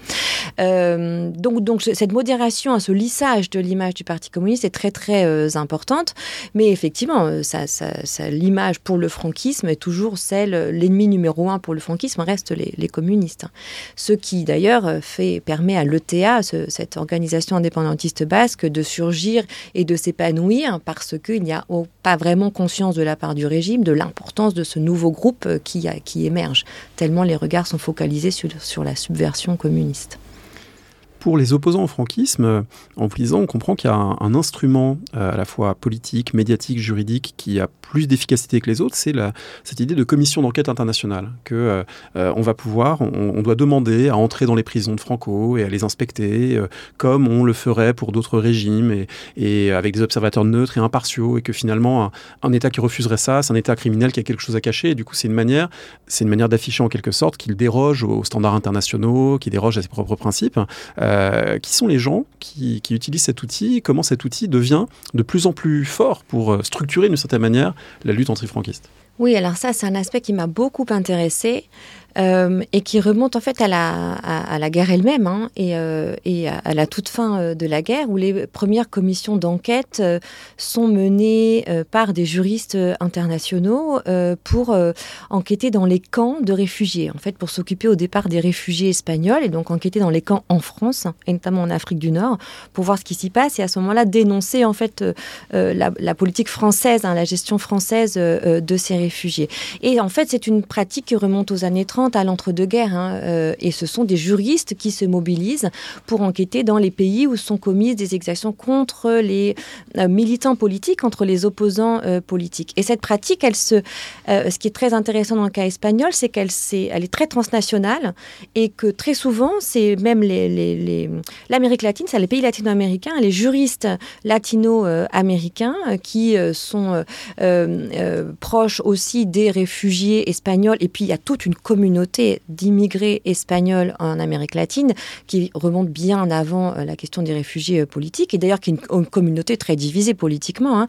Euh, donc, donc cette modération, ce lissage de l'image du Parti communiste est très très euh, importante, mais effectivement, ça, ça, ça, l'image pour le franquisme est toujours celle, l'ennemi numéro un pour le franquisme reste les, les communistes. Ce qui d'ailleurs fait, permet à l'E T A, ce, cette organisation indépendantiste basque, de surgir et de s'épanouir parce qu'il n'y a oh, pas vraiment conscience de la part du régime de l'importance de ce nouveau groupe qui, a, qui émerge, tellement les regards sont focalisés sur, sur la subversion communiste. Pour les opposants au franquisme, en vous lisant, on comprend qu'il y a un, un instrument euh, à la fois politique, médiatique, juridique qui a plus d'efficacité que les autres, c'est la, cette idée de commission d'enquête internationale, que euh, on va pouvoir, on, on doit demander à entrer dans les prisons de Franco et à les inspecter, euh, comme on le ferait pour d'autres régimes, et, et avec des observateurs neutres et impartiaux, et que finalement, un, un État qui refuserait ça, c'est un État criminel qui a quelque chose à cacher, et du coup, c'est une manière, c'est une manière d'afficher en quelque sorte qu'il déroge aux standards internationaux, qui déroge à ses propres principes. Euh, qui sont les gens qui, qui utilisent cet outil, comment cet outil devient de plus en plus fort pour structurer d'une certaine manière la lutte antifranquiste. Oui, alors ça, c'est un aspect qui m'a beaucoup intéressée euh, et qui remonte en fait à la, à, à la guerre elle-même hein, et, euh, et à, à la toute fin euh, de la guerre où les premières commissions d'enquête euh, sont menées euh, par des juristes euh, internationaux euh, pour euh, enquêter dans les camps de réfugiés, en fait pour s'occuper au départ des réfugiés espagnols et donc enquêter dans les camps en France et notamment en Afrique du Nord pour voir ce qui s'y passe et à ce moment-là dénoncer en fait euh, euh, la, la politique française, hein, la gestion française euh, de ces réfugiés. réfugiés. Et en fait, c'est une pratique qui remonte aux années trente, à l'entre-deux-guerres. Hein, euh, et ce sont des juristes qui se mobilisent pour enquêter dans les pays où sont commises des exactions contre les euh, militants politiques, contre les opposants euh, politiques. Et cette pratique, elle se, euh, ce qui est très intéressant dans le cas espagnol, c'est qu'elle c'est, elle est très transnationale et que très souvent, c'est même les, les, les, l'Amérique latine, c'est les pays latino-américains, les juristes latino-américains euh, qui euh, sont euh, euh, proches aussi des réfugiés espagnols. Et puis, il y a toute une communauté d'immigrés espagnols en Amérique latine qui remonte bien avant euh, la question des réfugiés euh, politiques. Et d'ailleurs, qui est une, une communauté très divisée politiquement. Hein.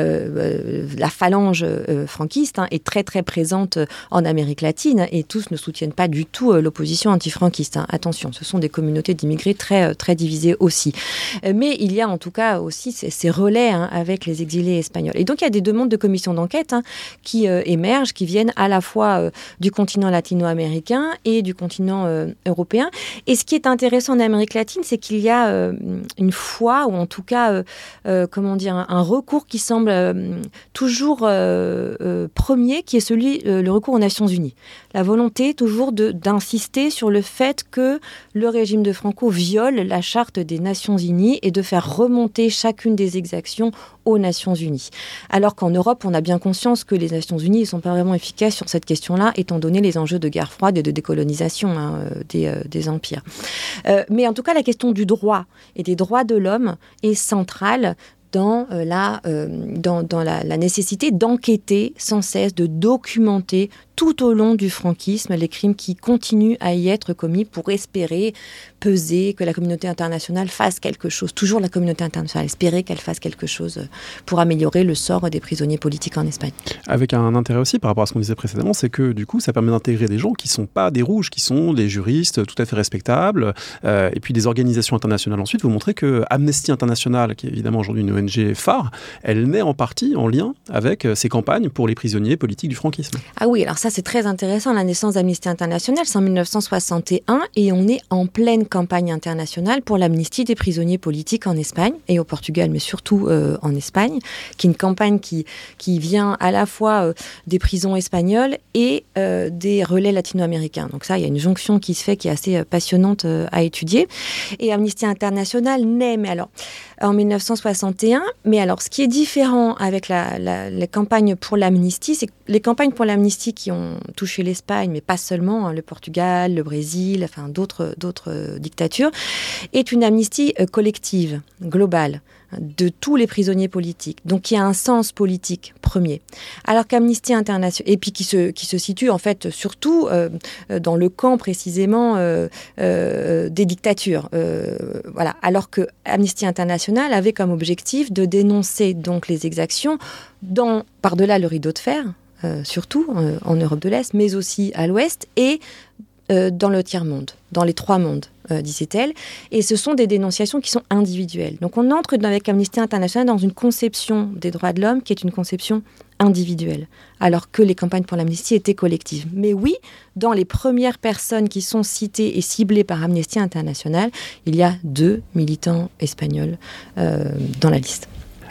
Euh, la phalange euh, franquiste hein, est très, très présente en Amérique latine et tous ne soutiennent pas du tout euh, l'opposition antifranquiste. Hein. Attention, ce sont des communautés d'immigrés très, très divisées aussi. Euh, mais il y a en tout cas aussi ces, ces relais hein, avec les exilés espagnols. Et donc, il y a des demandes de commissions d'enquête hein, qui euh, émergent, qui viennent à la fois euh, du continent latino-américain et du continent euh, européen. Et ce qui est intéressant en Amérique latine, c'est qu'il y a euh, une foi, ou en tout cas, euh, euh, comment dire, un, un recours qui semble euh, toujours euh, euh, premier, qui est celui, euh, le recours aux Nations Unies. La volonté toujours de, d'insister sur le fait que le régime de Franco viole la charte des Nations Unies et de faire remonter chacune des exactions aux Nations Unies. Alors qu'en Europe, on a bien conscience que les Nations Unies ne sont pas vraiment efficaces sur cette question-là, étant donné les enjeux de guerre froide et de décolonisation hein, des, euh, des empires. Euh, mais en tout cas, la question du droit et des droits de l'homme est centrale dans, euh, la, euh, dans, dans la, la nécessité d'enquêter sans cesse, de documenter tout au long du franquisme les crimes qui continuent à y être commis pour espérer peser, que la communauté internationale fasse quelque chose. Toujours la communauté internationale, espérer qu'elle fasse quelque chose pour améliorer le sort des prisonniers politiques en Espagne. Avec un intérêt aussi par rapport à ce qu'on disait précédemment, c'est que du coup ça permet d'intégrer des gens qui ne sont pas des rouges, qui sont des juristes tout à fait respectables, euh, et puis des organisations internationales ensuite. Vous montrez que Amnesty International, qui est évidemment aujourd'hui une O N G phare, elle naît en partie en lien avec ces campagnes pour les prisonniers politiques du franquisme. Ah oui, alors ça c'est très intéressant, la naissance d'Amnesty International, c'est en dix-neuf cent soixante et un et on est en pleine campagne internationale pour l'amnistie des prisonniers politiques en Espagne et au Portugal, mais surtout euh, en Espagne, qui est une campagne qui, qui vient à la fois euh, des prisons espagnoles et euh, des relais latino-américains. Donc ça, il y a une jonction qui se fait qui est assez euh, passionnante euh, à étudier. Et Amnesty International naît, mais alors, en dix-neuf cent soixante et un, mais alors ce qui est différent avec la, la, la campagne pour l'amnistie, c'est que les campagnes pour l'amnistie qui ont touché l'Espagne, mais pas seulement, hein, le Portugal, le Brésil, enfin d'autres, d'autres euh, dictatures, est une amnistie euh, collective, globale, de tous les prisonniers politiques, donc qui a un sens politique premier. Alors qu'Amnesty International, et puis qui se, qui se situe en fait surtout euh, dans le camp précisément euh, euh, des dictatures. Euh, voilà. Alors que Amnesty International avait comme objectif de dénoncer donc les exactions dans, par-delà le rideau de fer, euh, surtout euh, en Europe de l'Est, mais aussi à l'Ouest et euh, dans le tiers-monde, dans les trois mondes. Euh, disait-elle, et ce sont des dénonciations qui sont individuelles. Donc on entre avec Amnesty International dans une conception des droits de l'homme qui est une conception individuelle, alors que les campagnes pour l'amnistie étaient collectives. Mais oui, dans les premières personnes qui sont citées et ciblées par Amnesty International, il y a deux militants espagnols euh, dans la liste.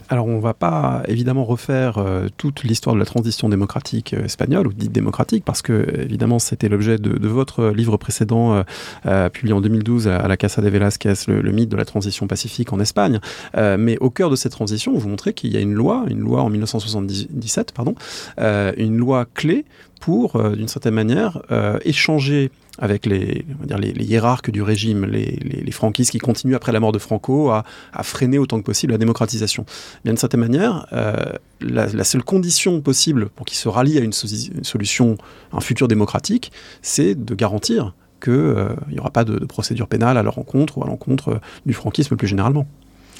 Alors, on ne va pas évidemment refaire euh, toute l'histoire de la transition démocratique euh, espagnole, ou dite démocratique, parce que, évidemment, c'était l'objet de, de votre livre précédent, euh, euh, publié en deux mille douze à, à la Casa de Velázquez, le, le mythe de la transition pacifique en Espagne. Euh, mais au cœur de cette transition, vous montrez qu'il y a une loi, une loi en dix-neuf cent soixante-dix-sept, pardon, euh, une loi clé pour, euh, d'une certaine manière, euh, échanger avec les, on va dire les, les hiérarques du régime, les, les, les franquistes qui continuent après la mort de Franco à, à freiner autant que possible la démocratisation. Bien, d'une certaine manière, euh, la, la seule condition possible pour qu'ils se rallient à une, so- une solution, un futur démocratique, c'est de garantir qu'il euh, n'y aura pas de, de procédure pénale à leur encontre ou à l'encontre euh, du franquisme plus généralement.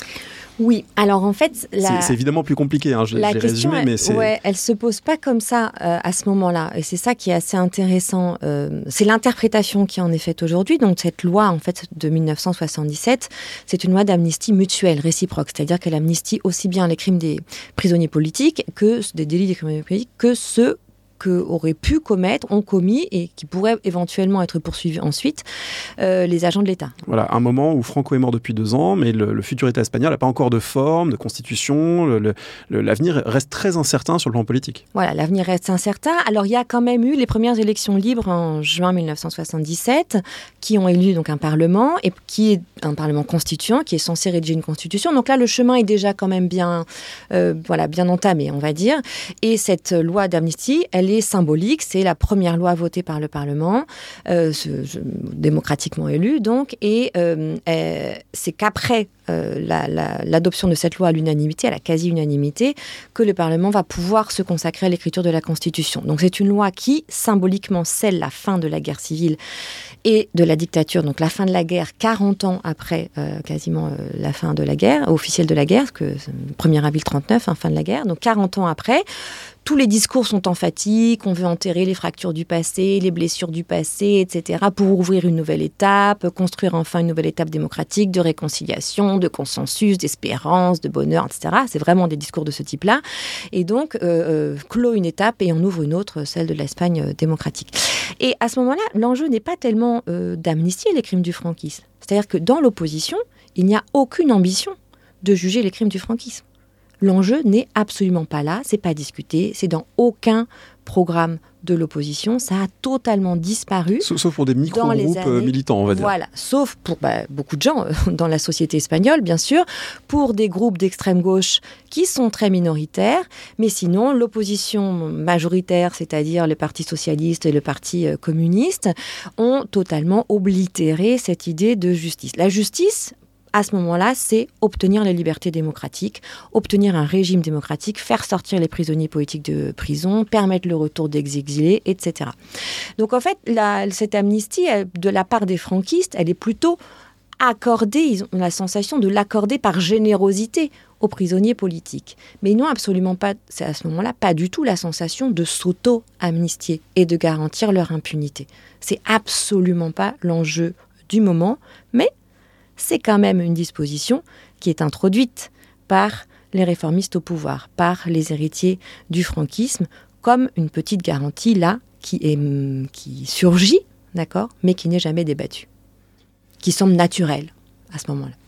Oui, alors en fait... La... C'est, c'est évidemment plus compliqué, hein, je, la je l'ai question, résumé, mais elle, c'est... Ouais, elle ne se pose pas comme ça euh, à ce moment-là. Et c'est ça qui est assez intéressant. Euh, c'est l'interprétation qui en est faite aujourd'hui. Donc cette loi en fait, de dix-neuf cent soixante-dix-sept, c'est une loi d'amnistie mutuelle, réciproque. C'est-à-dire qu'elle amnistie aussi bien les crimes des prisonniers politiques que des délits des criminels politiques que ceux qu'auraient pu commettre, ont commis et qui pourraient éventuellement être poursuivis ensuite euh, les agents de l'État. Voilà, un moment où Franco est mort depuis deux ans, mais le, le futur État espagnol n'a pas encore de forme, de constitution. Le, le, le, l'avenir reste très incertain sur le plan politique. Voilà, l'avenir reste incertain. Alors, il y a quand même eu les premières élections libres en juin dix-neuf cent soixante-dix-sept qui ont élu donc un parlement, et qui est un parlement constituant, qui est censé rédiger une constitution. Donc là, le chemin est déjà quand même bien, euh, voilà, bien entamé, on va dire. Et cette loi d'amnistie, elle est symbolique, c'est la première loi votée par le Parlement, euh, ce, ce, démocratiquement élue donc, et euh, euh, c'est qu'après euh, la, la, l'adoption de cette loi à l'unanimité, à la quasi-unanimité, que le Parlement va pouvoir se consacrer à l'écriture de la Constitution. Donc c'est une loi qui, symboliquement, scelle la fin de la guerre civile et de la dictature, donc la fin de la guerre quarante ans après euh, quasiment euh, la fin de la guerre, officielle de la guerre, que premier avril trente-neuf, hein, fin de la guerre, donc quarante ans après. Tous les discours sont emphatiques, on veut enterrer les fractures du passé, les blessures du passé, et cetera, pour ouvrir une nouvelle étape, construire enfin une nouvelle étape démocratique de réconciliation, de consensus, d'espérance, de bonheur, et cetera. C'est vraiment des discours de ce type-là. Et donc, euh, euh, clôt une étape et on ouvre une autre, celle de l'Espagne euh, démocratique. Et à ce moment-là, l'enjeu n'est pas tellement euh, d'amnistier les crimes du franquisme. C'est-à-dire que dans l'opposition, il n'y a aucune ambition de juger les crimes du franquisme. L'enjeu n'est absolument pas là, c'est pas discuté, c'est dans aucun programme de l'opposition, ça a totalement disparu. Sauf pour des micro-groupes années, militants, on va dire. Voilà, sauf pour bah, beaucoup de gens dans la société espagnole, bien sûr, pour des groupes d'extrême gauche qui sont très minoritaires, mais sinon, l'opposition majoritaire, c'est-à-dire le Parti socialiste et le Parti communiste, ont totalement oblitéré cette idée de justice. La justice, à ce moment-là, c'est obtenir les libertés démocratiques, obtenir un régime démocratique, faire sortir les prisonniers politiques de prison, permettre le retour des exilés, et cetera. Donc en fait, la, cette amnistie, de la part des franquistes, elle est plutôt accordée, ils ont la sensation de l'accorder par générosité aux prisonniers politiques. Mais ils n'ont absolument pas, c'est à ce moment-là, pas du tout la sensation de s'auto-amnistier et de garantir leur impunité. C'est absolument pas l'enjeu du moment, mais c'est quand même une disposition qui est introduite par les réformistes au pouvoir, par les héritiers du franquisme, comme une petite garantie là qui, est, qui surgit, d'accord, mais qui n'est jamais débattue, qui semble naturelle à ce moment-là.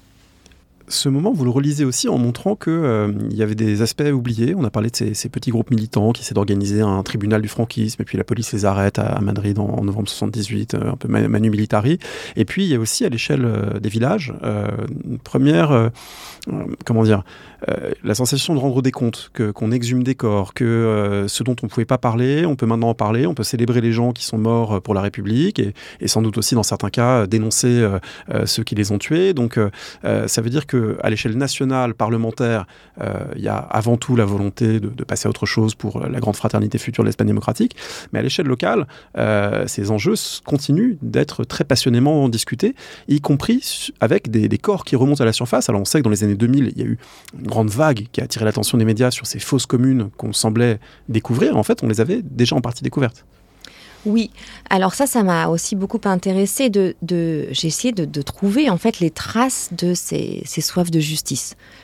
Ce moment, vous le relisez aussi en montrant qu'il euh, y avait des aspects oubliés. On a parlé de ces, ces petits groupes militants qui essaient d'organiser un tribunal du franquisme, et puis la police les arrête à, à Madrid en, en novembre soixante-dix-huit, euh, un peu manu militari. Et puis, il y a aussi à l'échelle euh, des villages, euh, une première, euh, euh, comment dire, euh, la sensation de rendre des comptes, que, qu'on exhume des corps, que euh, ce dont on ne pouvait pas parler, on peut maintenant en parler, on peut célébrer les gens qui sont morts pour la République, et, et sans doute aussi, dans certains cas, dénoncer euh, euh, ceux qui les ont tués. Donc, euh, euh, ça veut dire que à l'échelle nationale, parlementaire, euh, il y a avant tout la volonté de, de passer à autre chose pour la grande fraternité future de l'Espagne démocratique. Mais à l'échelle locale, euh, ces enjeux continuent d'être très passionnément discutés, y compris avec des, des corps qui remontent à la surface. Alors on sait que dans les années deux mille, il y a eu une grande vague qui a attiré l'attention des médias sur ces fausses communes qu'on semblait découvrir. En fait, on les avait déjà en partie découvertes. Oui, alors ça, ça m'a aussi beaucoup intéressée. De, de, j'ai essayé de, de trouver en fait les traces de ces, ces soifs de justice.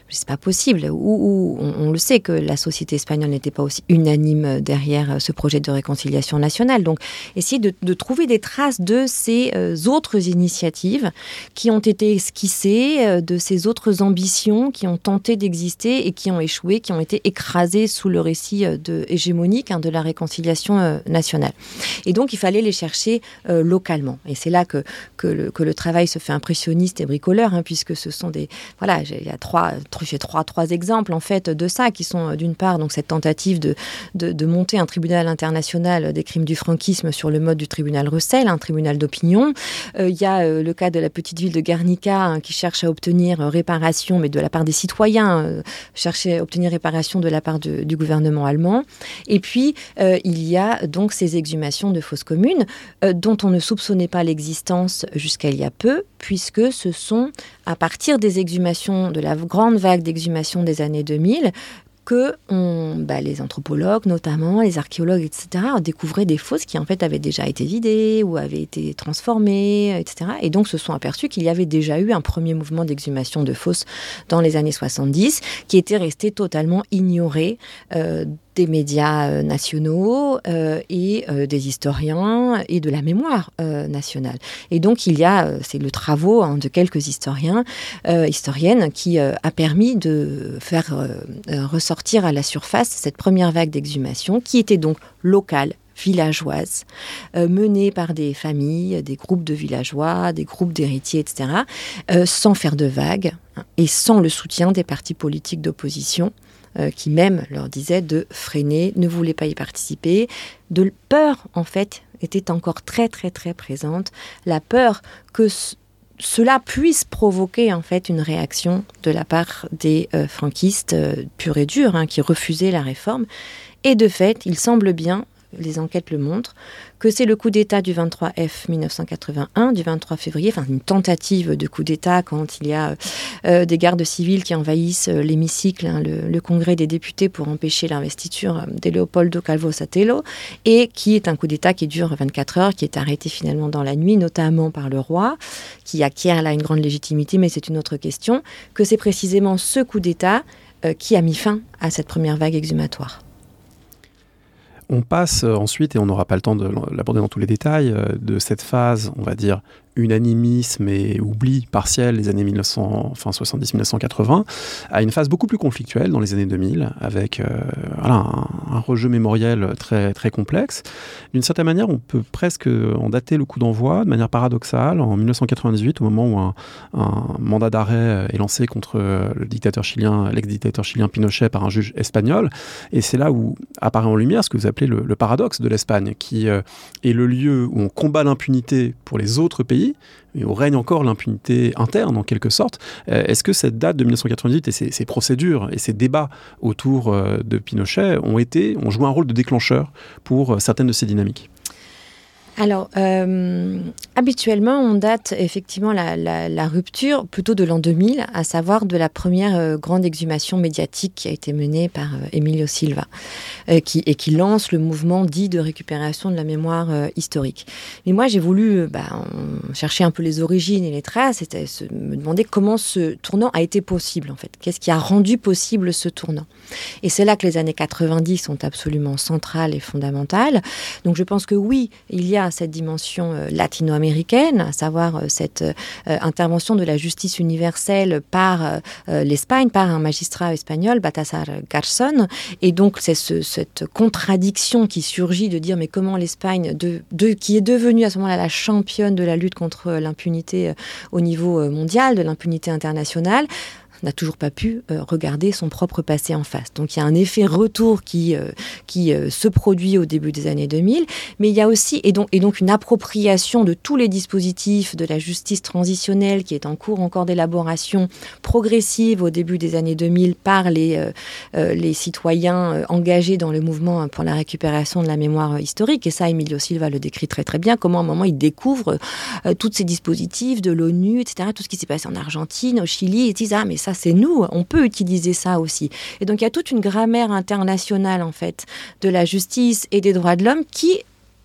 c'est pas possible. Ou, ou on, on le sait que la société espagnole n'était pas aussi unanime derrière ce projet de réconciliation nationale. Donc, essayer de, de trouver des traces de ces euh, autres initiatives qui ont été esquissées, euh, de ces autres ambitions qui ont tenté d'exister et qui ont échoué, qui ont été écrasées sous le récit euh, de, hégémonique hein, de la réconciliation euh, nationale. Et donc, il fallait les chercher euh, localement. Et c'est là que, que, le, que le travail se fait impressionniste et bricoleur, hein, puisque ce sont des... Voilà, il y a trois, j'ai trois, trois exemples, en fait, de ça, qui sont, d'une part, donc, cette tentative de, de, de monter un tribunal international des crimes du franquisme sur le mode du tribunal Russell, un tribunal d'opinion. Euh, il y a euh, le cas de la petite ville de Guernica, hein, qui cherche à obtenir euh, réparation, mais de la part des citoyens, euh, chercher à obtenir réparation de la part de, du gouvernement allemand. Et puis, euh, il y a donc ces exhumations de fosses communes, euh, dont on ne soupçonnait pas l'existence jusqu'à il y a peu, puisque ce sont à partir des exhumations, de la grande vague d'exhumations des années deux mille, que on, bah, les anthropologues notamment, les archéologues, et cetera, découvraient des fosses qui en fait avaient déjà été vidées ou avaient été transformées, et cetera. Et donc se sont aperçus qu'il y avait déjà eu un premier mouvement d'exhumation de fosses dans les années soixante-dix qui était resté totalement ignoré euh, des médias euh, nationaux euh, et euh, des historiens et de la mémoire euh, nationale. Et donc il y a, euh, c'est le travail hein, de quelques historiens, euh, historiennes qui euh, a permis de faire euh, ressortir à la surface cette première vague d'exhumation qui était donc locale, villageoise, euh, menée par des familles, des groupes de villageois, des groupes d'héritiers, et cetera, euh, sans faire de vagues hein, et sans le soutien des partis politiques d'opposition euh, qui même leur disaient de freiner, ne voulaient pas y participer. De peur, en fait, était encore très, très, très présente. La peur que c- cela puisse provoquer, en fait, une réaction de la part des euh, franquistes euh, purs et durs, hein, qui refusaient la réforme. Et de fait, il semble bien, les enquêtes le montrent, que c'est le coup d'État du vingt-trois F mille neuf cent quatre-vingt-un, du vingt-trois février, enfin une tentative de coup d'État quand il y a euh, des gardes civils qui envahissent euh, l'hémicycle, hein, le, le congrès des députés pour empêcher l'investiture euh, de Leopoldo Calvo Sotelo, et qui est un coup d'État qui dure vingt-quatre heures, qui est arrêté finalement dans la nuit, notamment par le roi, qui acquiert là une grande légitimité, mais c'est une autre question, que c'est précisément ce coup d'État euh, qui a mis fin à cette première vague exhumatoire. On passe ensuite, et on n'aura pas le temps de l'aborder dans tous les détails, de cette phase, on va dire, unanimisme et oubli partiel des années mille neuf cents, enfin soixante-dix à mille neuf cent quatre-vingts, à une phase beaucoup plus conflictuelle dans les années deux mille, avec euh, voilà, un, un rejeu mémoriel très, très complexe. D'une certaine manière, on peut presque en dater le coup d'envoi de manière paradoxale en mille neuf cent quatre-vingt-dix-huit, au moment où un, un mandat d'arrêt est lancé contre le dictateur chilien, l'ex-dictateur chilien Pinochet par un juge espagnol. Et c'est là où apparaît en lumière ce que vous appelez le, le paradoxe de l'Espagne, qui euh, est le lieu où on combat l'impunité pour les autres pays, mais où règne encore l'impunité interne en quelque sorte. Euh, est-ce que cette date de mille neuf cent quatre-vingt-dix-huit et ces, ces procédures et ces débats autour euh, de Pinochet ont été, ont joué un rôle de déclencheur pour euh, certaines de ces dynamiques ? Alors, euh, habituellement, on date effectivement la, la, la rupture plutôt de l'an deux mille, à savoir de la première euh, grande exhumation médiatique qui a été menée par euh, Emilio Silva, euh, qui, et qui lance le mouvement dit de récupération de la mémoire euh, historique. Mais moi, j'ai voulu euh, bah, chercher un peu les origines et les traces, et se, me demander comment ce tournant a été possible, en fait. Qu'est-ce qui a rendu possible ce tournant ? Et c'est là que les années quatre-vingt-dix sont absolument centrales et fondamentales. Donc, je pense que oui, il y a cette dimension euh, latino-américaine, à savoir euh, cette euh, intervention de la justice universelle par euh, l'Espagne, par un magistrat espagnol, Baltasar Garzón, et donc c'est ce, cette contradiction qui surgit de dire mais comment l'Espagne, de, de, qui est devenue à ce moment-là la championne de la lutte contre l'impunité euh, au niveau euh, mondial, de l'impunité internationale, n'a toujours pas pu euh, regarder son propre passé en face. Donc il y a un effet retour qui, euh, qui euh, se produit au début des années deux mille, mais il y a aussi, et donc, et donc une appropriation de tous les dispositifs de la justice transitionnelle qui est en cours encore d'élaboration progressive au début des années deux mille par les, euh, euh, les citoyens euh, engagés dans le mouvement pour la récupération de la mémoire euh, historique. Et ça, Emilio Silva le décrit très très bien, comment à un moment il découvre euh, tous ces dispositifs de l'ONU, et cetera, tout ce qui s'est passé en Argentine, au Chili, et disent ah mais ça c'est nous, on peut utiliser ça aussi. Et donc il y a toute une grammaire internationale en fait de la justice et des droits de l'homme qui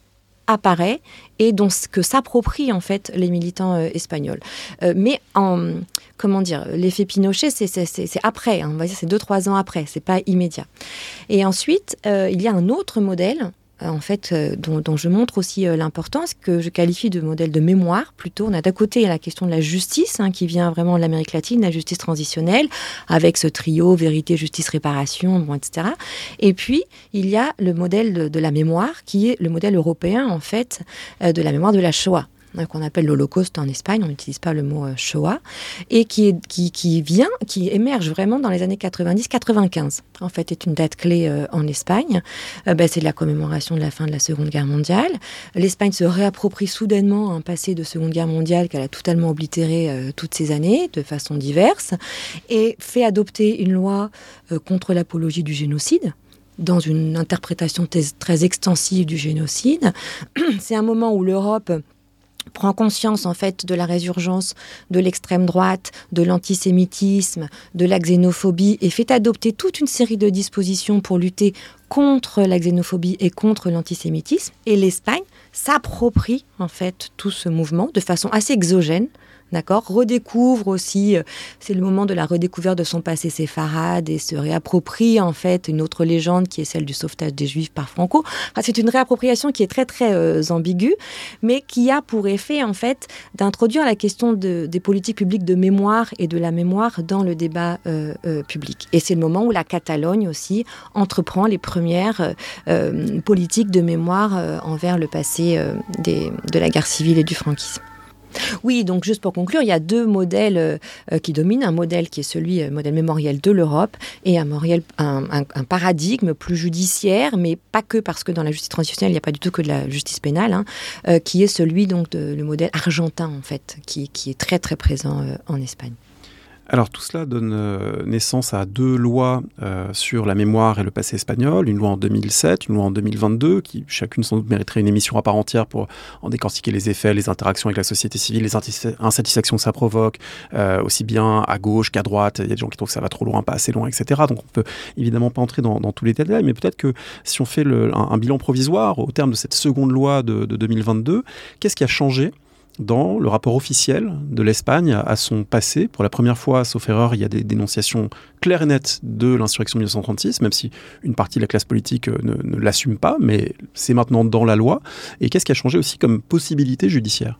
apparaît et dont que s'approprient en fait les militants euh, espagnols. Euh, mais en, comment dire, l'effet Pinochet, c'est, c'est, c'est, c'est après, hein, on va dire c'est deux trois ans après, c'est pas immédiat. Et ensuite, euh, il y a un autre modèle. En fait, euh, dont, dont je montre aussi euh, l'importance, que je qualifie de modèle de mémoire, plutôt. On a d'un côté la question de la justice, hein, qui vient vraiment de l'Amérique latine, la justice transitionnelle, avec ce trio vérité, justice, réparation, bon, et cetera. Et puis, il y a le modèle de, de la mémoire, qui est le modèle européen, en fait, euh, de la mémoire de la Shoah, qu'on appelle l'Holocauste en Espagne, on n'utilise pas le mot euh, Shoah, et qui, est, qui, qui vient, qui émerge vraiment dans les années quatre-vingt-dix quatre-vingt-quinze. En fait, est une date clé euh, en Espagne. Euh, ben, c'est la commémoration de la fin de la Seconde Guerre mondiale. L'Espagne se réapproprie soudainement un passé de Seconde Guerre mondiale qu'elle a totalement oblitéré euh, toutes ces années, de façon diverse, et fait adopter une loi euh, contre l'apologie du génocide, dans une interprétation t- très extensive du génocide. C'est un moment où l'Europe prend conscience en fait de la résurgence de l'extrême droite, de l'antisémitisme, de la xénophobie et fait adopter toute une série de dispositions pour lutter contre la xénophobie et contre l'antisémitisme. Et l'Espagne s'approprie en fait tout ce mouvement de façon assez exogène. D'accord, redécouvre aussi, euh, c'est le moment de la redécouverte de son passé séfarade et se réapproprie en fait une autre légende qui est celle du sauvetage des Juifs par Franco. Enfin, c'est une réappropriation qui est très très euh, ambiguë, mais qui a pour effet en fait d'introduire la question de, des politiques publiques de mémoire et de la mémoire dans le débat euh, euh, public. Et c'est le moment où la Catalogne aussi entreprend les premières euh, euh, politiques de mémoire euh, envers le passé euh, des, de la guerre civile et du franquisme. Oui, donc juste pour conclure, il y a deux modèles euh, qui dominent. Un modèle qui est celui, euh, modèle mémoriel de l'Europe, et un, modèle, un, un, un paradigme plus judiciaire, mais pas que parce que dans la justice transitionnelle, il n'y a pas du tout que de la justice pénale, hein, euh, qui est celui, donc, de, le modèle argentin, en fait, qui, qui est très, très présent euh, en Espagne. Alors tout cela donne euh, naissance à deux lois euh, sur la mémoire et le passé espagnol, une loi en deux mille sept, une loi en deux mille vingt-deux, qui chacune sans doute mériterait une émission à part entière pour en décortiquer les effets, les interactions avec la société civile, les insatisfactions que ça provoque, euh, aussi bien à gauche qu'à droite. Il y a des gens qui trouvent que ça va trop loin, pas assez loin, et cetera. Donc on peut évidemment pas entrer dans, dans tous les détails, mais peut-être que si on fait le, un, un bilan provisoire au terme de cette seconde loi de, de deux mille vingt-deux, qu'est-ce qui a changé dans le rapport officiel de l'Espagne à son passé? Pour la première fois, sauf erreur, il y a des dénonciations claires et nettes de l'insurrection de mille neuf cent trente-six, même si une partie de la classe politique ne, ne l'assume pas, mais c'est maintenant dans la loi. Et qu'est-ce qui a changé aussi comme possibilité judiciaire?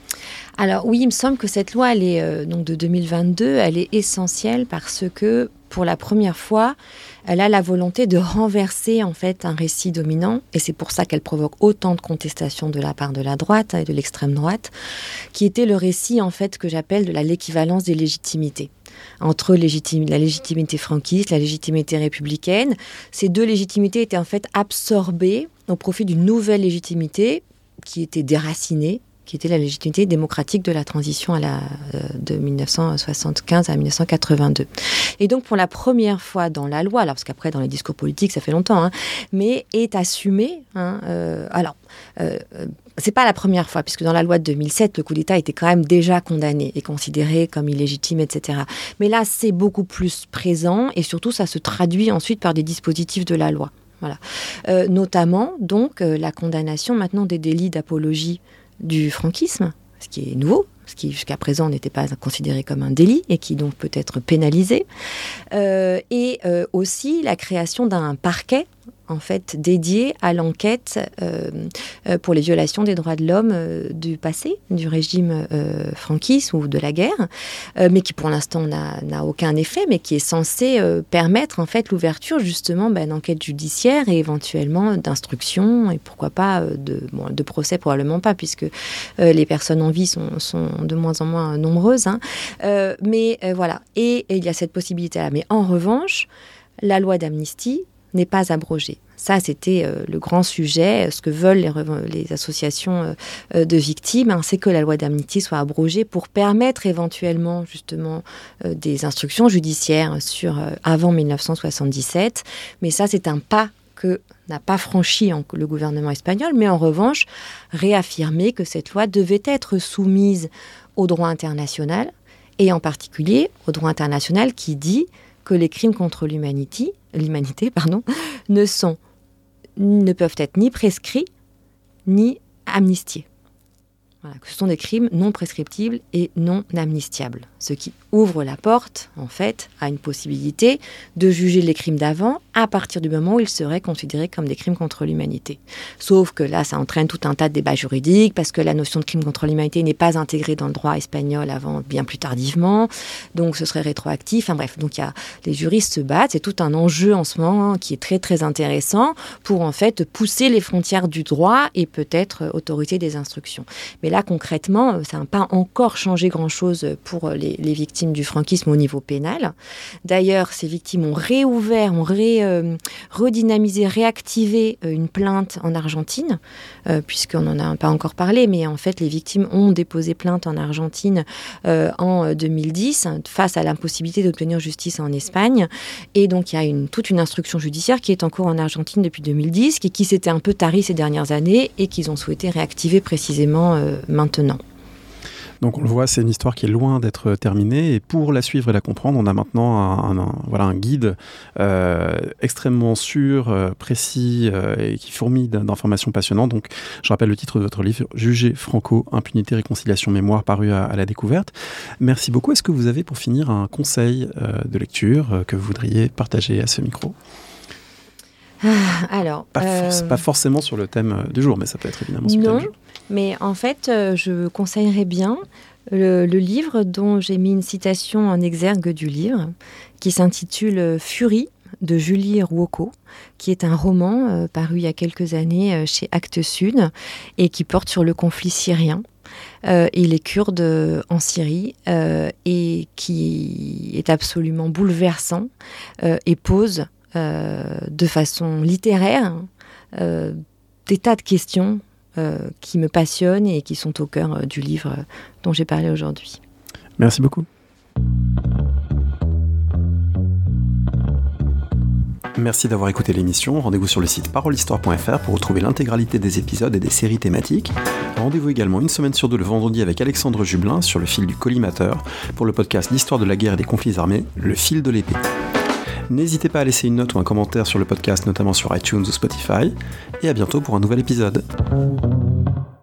Alors oui, il me semble que cette loi, elle est euh, donc de deux mille vingt-deux, elle est essentielle parce que pour la première fois, elle a la volonté de renverser en fait un récit dominant, et c'est pour ça qu'elle provoque autant de contestations de la part de la droite et de l'extrême droite, qui était le récit en fait que j'appelle de la l'équivalence des légitimités. Entre légitime, la légitimité franquiste, la légitimité républicaine, ces deux légitimités étaient en fait absorbées au profit d'une nouvelle légitimité qui était déracinée, qui était la légitimité démocratique de la transition à la, euh, de mille neuf cent soixante-quinze à mille neuf cent quatre-vingt-deux. Et donc, pour la première fois dans la loi, alors parce qu'après, dans les discours politiques, ça fait longtemps, hein, mais est assumé, hein, euh, alors, euh, c'est pas la première fois, puisque dans la loi de deux mille sept, le coup d'État était quand même déjà condamné et considéré comme illégitime, et cetera. Mais là, c'est beaucoup plus présent, et surtout, ça se traduit ensuite par des dispositifs de la loi. Voilà. Euh, notamment, donc, euh, la condamnation maintenant des délits d'apologie du franquisme, ce qui est nouveau, ce qui jusqu'à présent n'était pas considéré comme un délit et qui donc peut être pénalisé, euh, et euh, aussi la création d'un parquet en fait dédié à l'enquête euh, euh, pour les violations des droits de l'homme euh, du passé, du régime euh, franquiste ou de la guerre, euh, mais qui pour l'instant n'a, n'a aucun effet, mais qui est censé euh, permettre en fait l'ouverture justement ben, d'enquêtes judiciaires et éventuellement d'instruction et pourquoi pas euh, de, bon, de procès, probablement pas, puisque euh, les personnes en vie sont, sont de moins en moins nombreuses, hein. euh, mais euh, voilà, et, et il y a cette possibilité-là. Mais en revanche, la loi d'amnistie n'est pas abrogée. Ça, c'était euh, le grand sujet. Ce que veulent les, les associations euh, de victimes, hein, c'est que la loi d'amnistie soit abrogée pour permettre éventuellement, justement, euh, des instructions judiciaires sur euh, avant mille neuf cent soixante-dix-sept. Mais ça, c'est un pas que n'a pas franchi en, le gouvernement espagnol, mais en revanche, réaffirmer que cette loi devait être soumise au droit international, et en particulier au droit international qui dit que les crimes contre l'humanité, l'humanité pardon, ne, sont, ne peuvent être ni prescrits, ni amnistiés. Voilà, que ce sont des crimes non prescriptibles et non amnistiables, ce qui ouvre la porte, en fait, à une possibilité de juger les crimes d'avant à partir du moment où ils seraient considérés comme des crimes contre l'humanité. Sauf que là, ça entraîne tout un tas de débats juridiques, parce que la notion de crime contre l'humanité n'est pas intégrée dans le droit espagnol avant bien plus tardivement, donc ce serait rétroactif. Enfin bref, donc y a, les juristes se battent, c'est tout un enjeu en ce moment qui est très très intéressant pour en fait pousser les frontières du droit et peut-être autoriser des instructions. Mais là, concrètement, ça n'a pas encore changé grand-chose pour les, les victimes du franquisme au niveau pénal. D'ailleurs, ces victimes ont réouvert, ont ré, euh, redynamisé, réactivé euh, une plainte en Argentine, euh, puisqu'on n'en a pas encore parlé, mais en fait, les victimes ont déposé plainte en Argentine euh, en deux mille dix, face à l'impossibilité d'obtenir justice en Espagne. Et donc, il y a une, toute une instruction judiciaire qui est en cours en Argentine depuis deux mille dix, qui, qui s'était un peu tarie ces dernières années et qu'ils ont souhaité réactiver précisément euh, maintenant. Donc on le voit, c'est une histoire qui est loin d'être terminée, et pour la suivre et la comprendre, on a maintenant un, un, un, voilà, un guide euh, extrêmement sûr, euh, précis euh, et qui fourmille d'informations passionnantes. Donc je rappelle le titre de votre livre, Juger Franco, impunité, réconciliation, mémoire, paru à, à la Découverte. Merci beaucoup. Est-ce que vous avez pour finir un conseil euh, de lecture euh, que vous voudriez partager à ce micro ? Alors, pas, for- euh... pas forcément sur le thème du jour, mais ça peut être évidemment sur le thème non, du jour. Mais en fait, euh, je conseillerais bien le, le livre dont j'ai mis une citation en exergue du livre, qui s'intitule « Furie » de Julie Ruocco, qui est un roman euh, paru il y a quelques années euh, chez Actes Sud et qui porte sur le conflit syrien. Euh, et les Kurdes en Syrie, euh, et qui est absolument bouleversant euh, et pose Euh, de façon littéraire, euh, des tas de questions euh, qui me passionnent et qui sont au cœur euh, du livre euh, dont j'ai parlé aujourd'hui. Merci beaucoup. Merci d'avoir écouté l'émission. Rendez-vous sur le site parole histoire point f r pour retrouver l'intégralité des épisodes et des séries thématiques. Rendez-vous également une semaine sur deux le vendredi avec Alexandre Jublin sur le fil du collimateur pour le podcast d'histoire de la guerre et des conflits armés, Le fil de l'épée. N'hésitez pas à laisser une note ou un commentaire sur le podcast, notamment sur iTunes ou Spotify. Et à bientôt pour un nouvel épisode.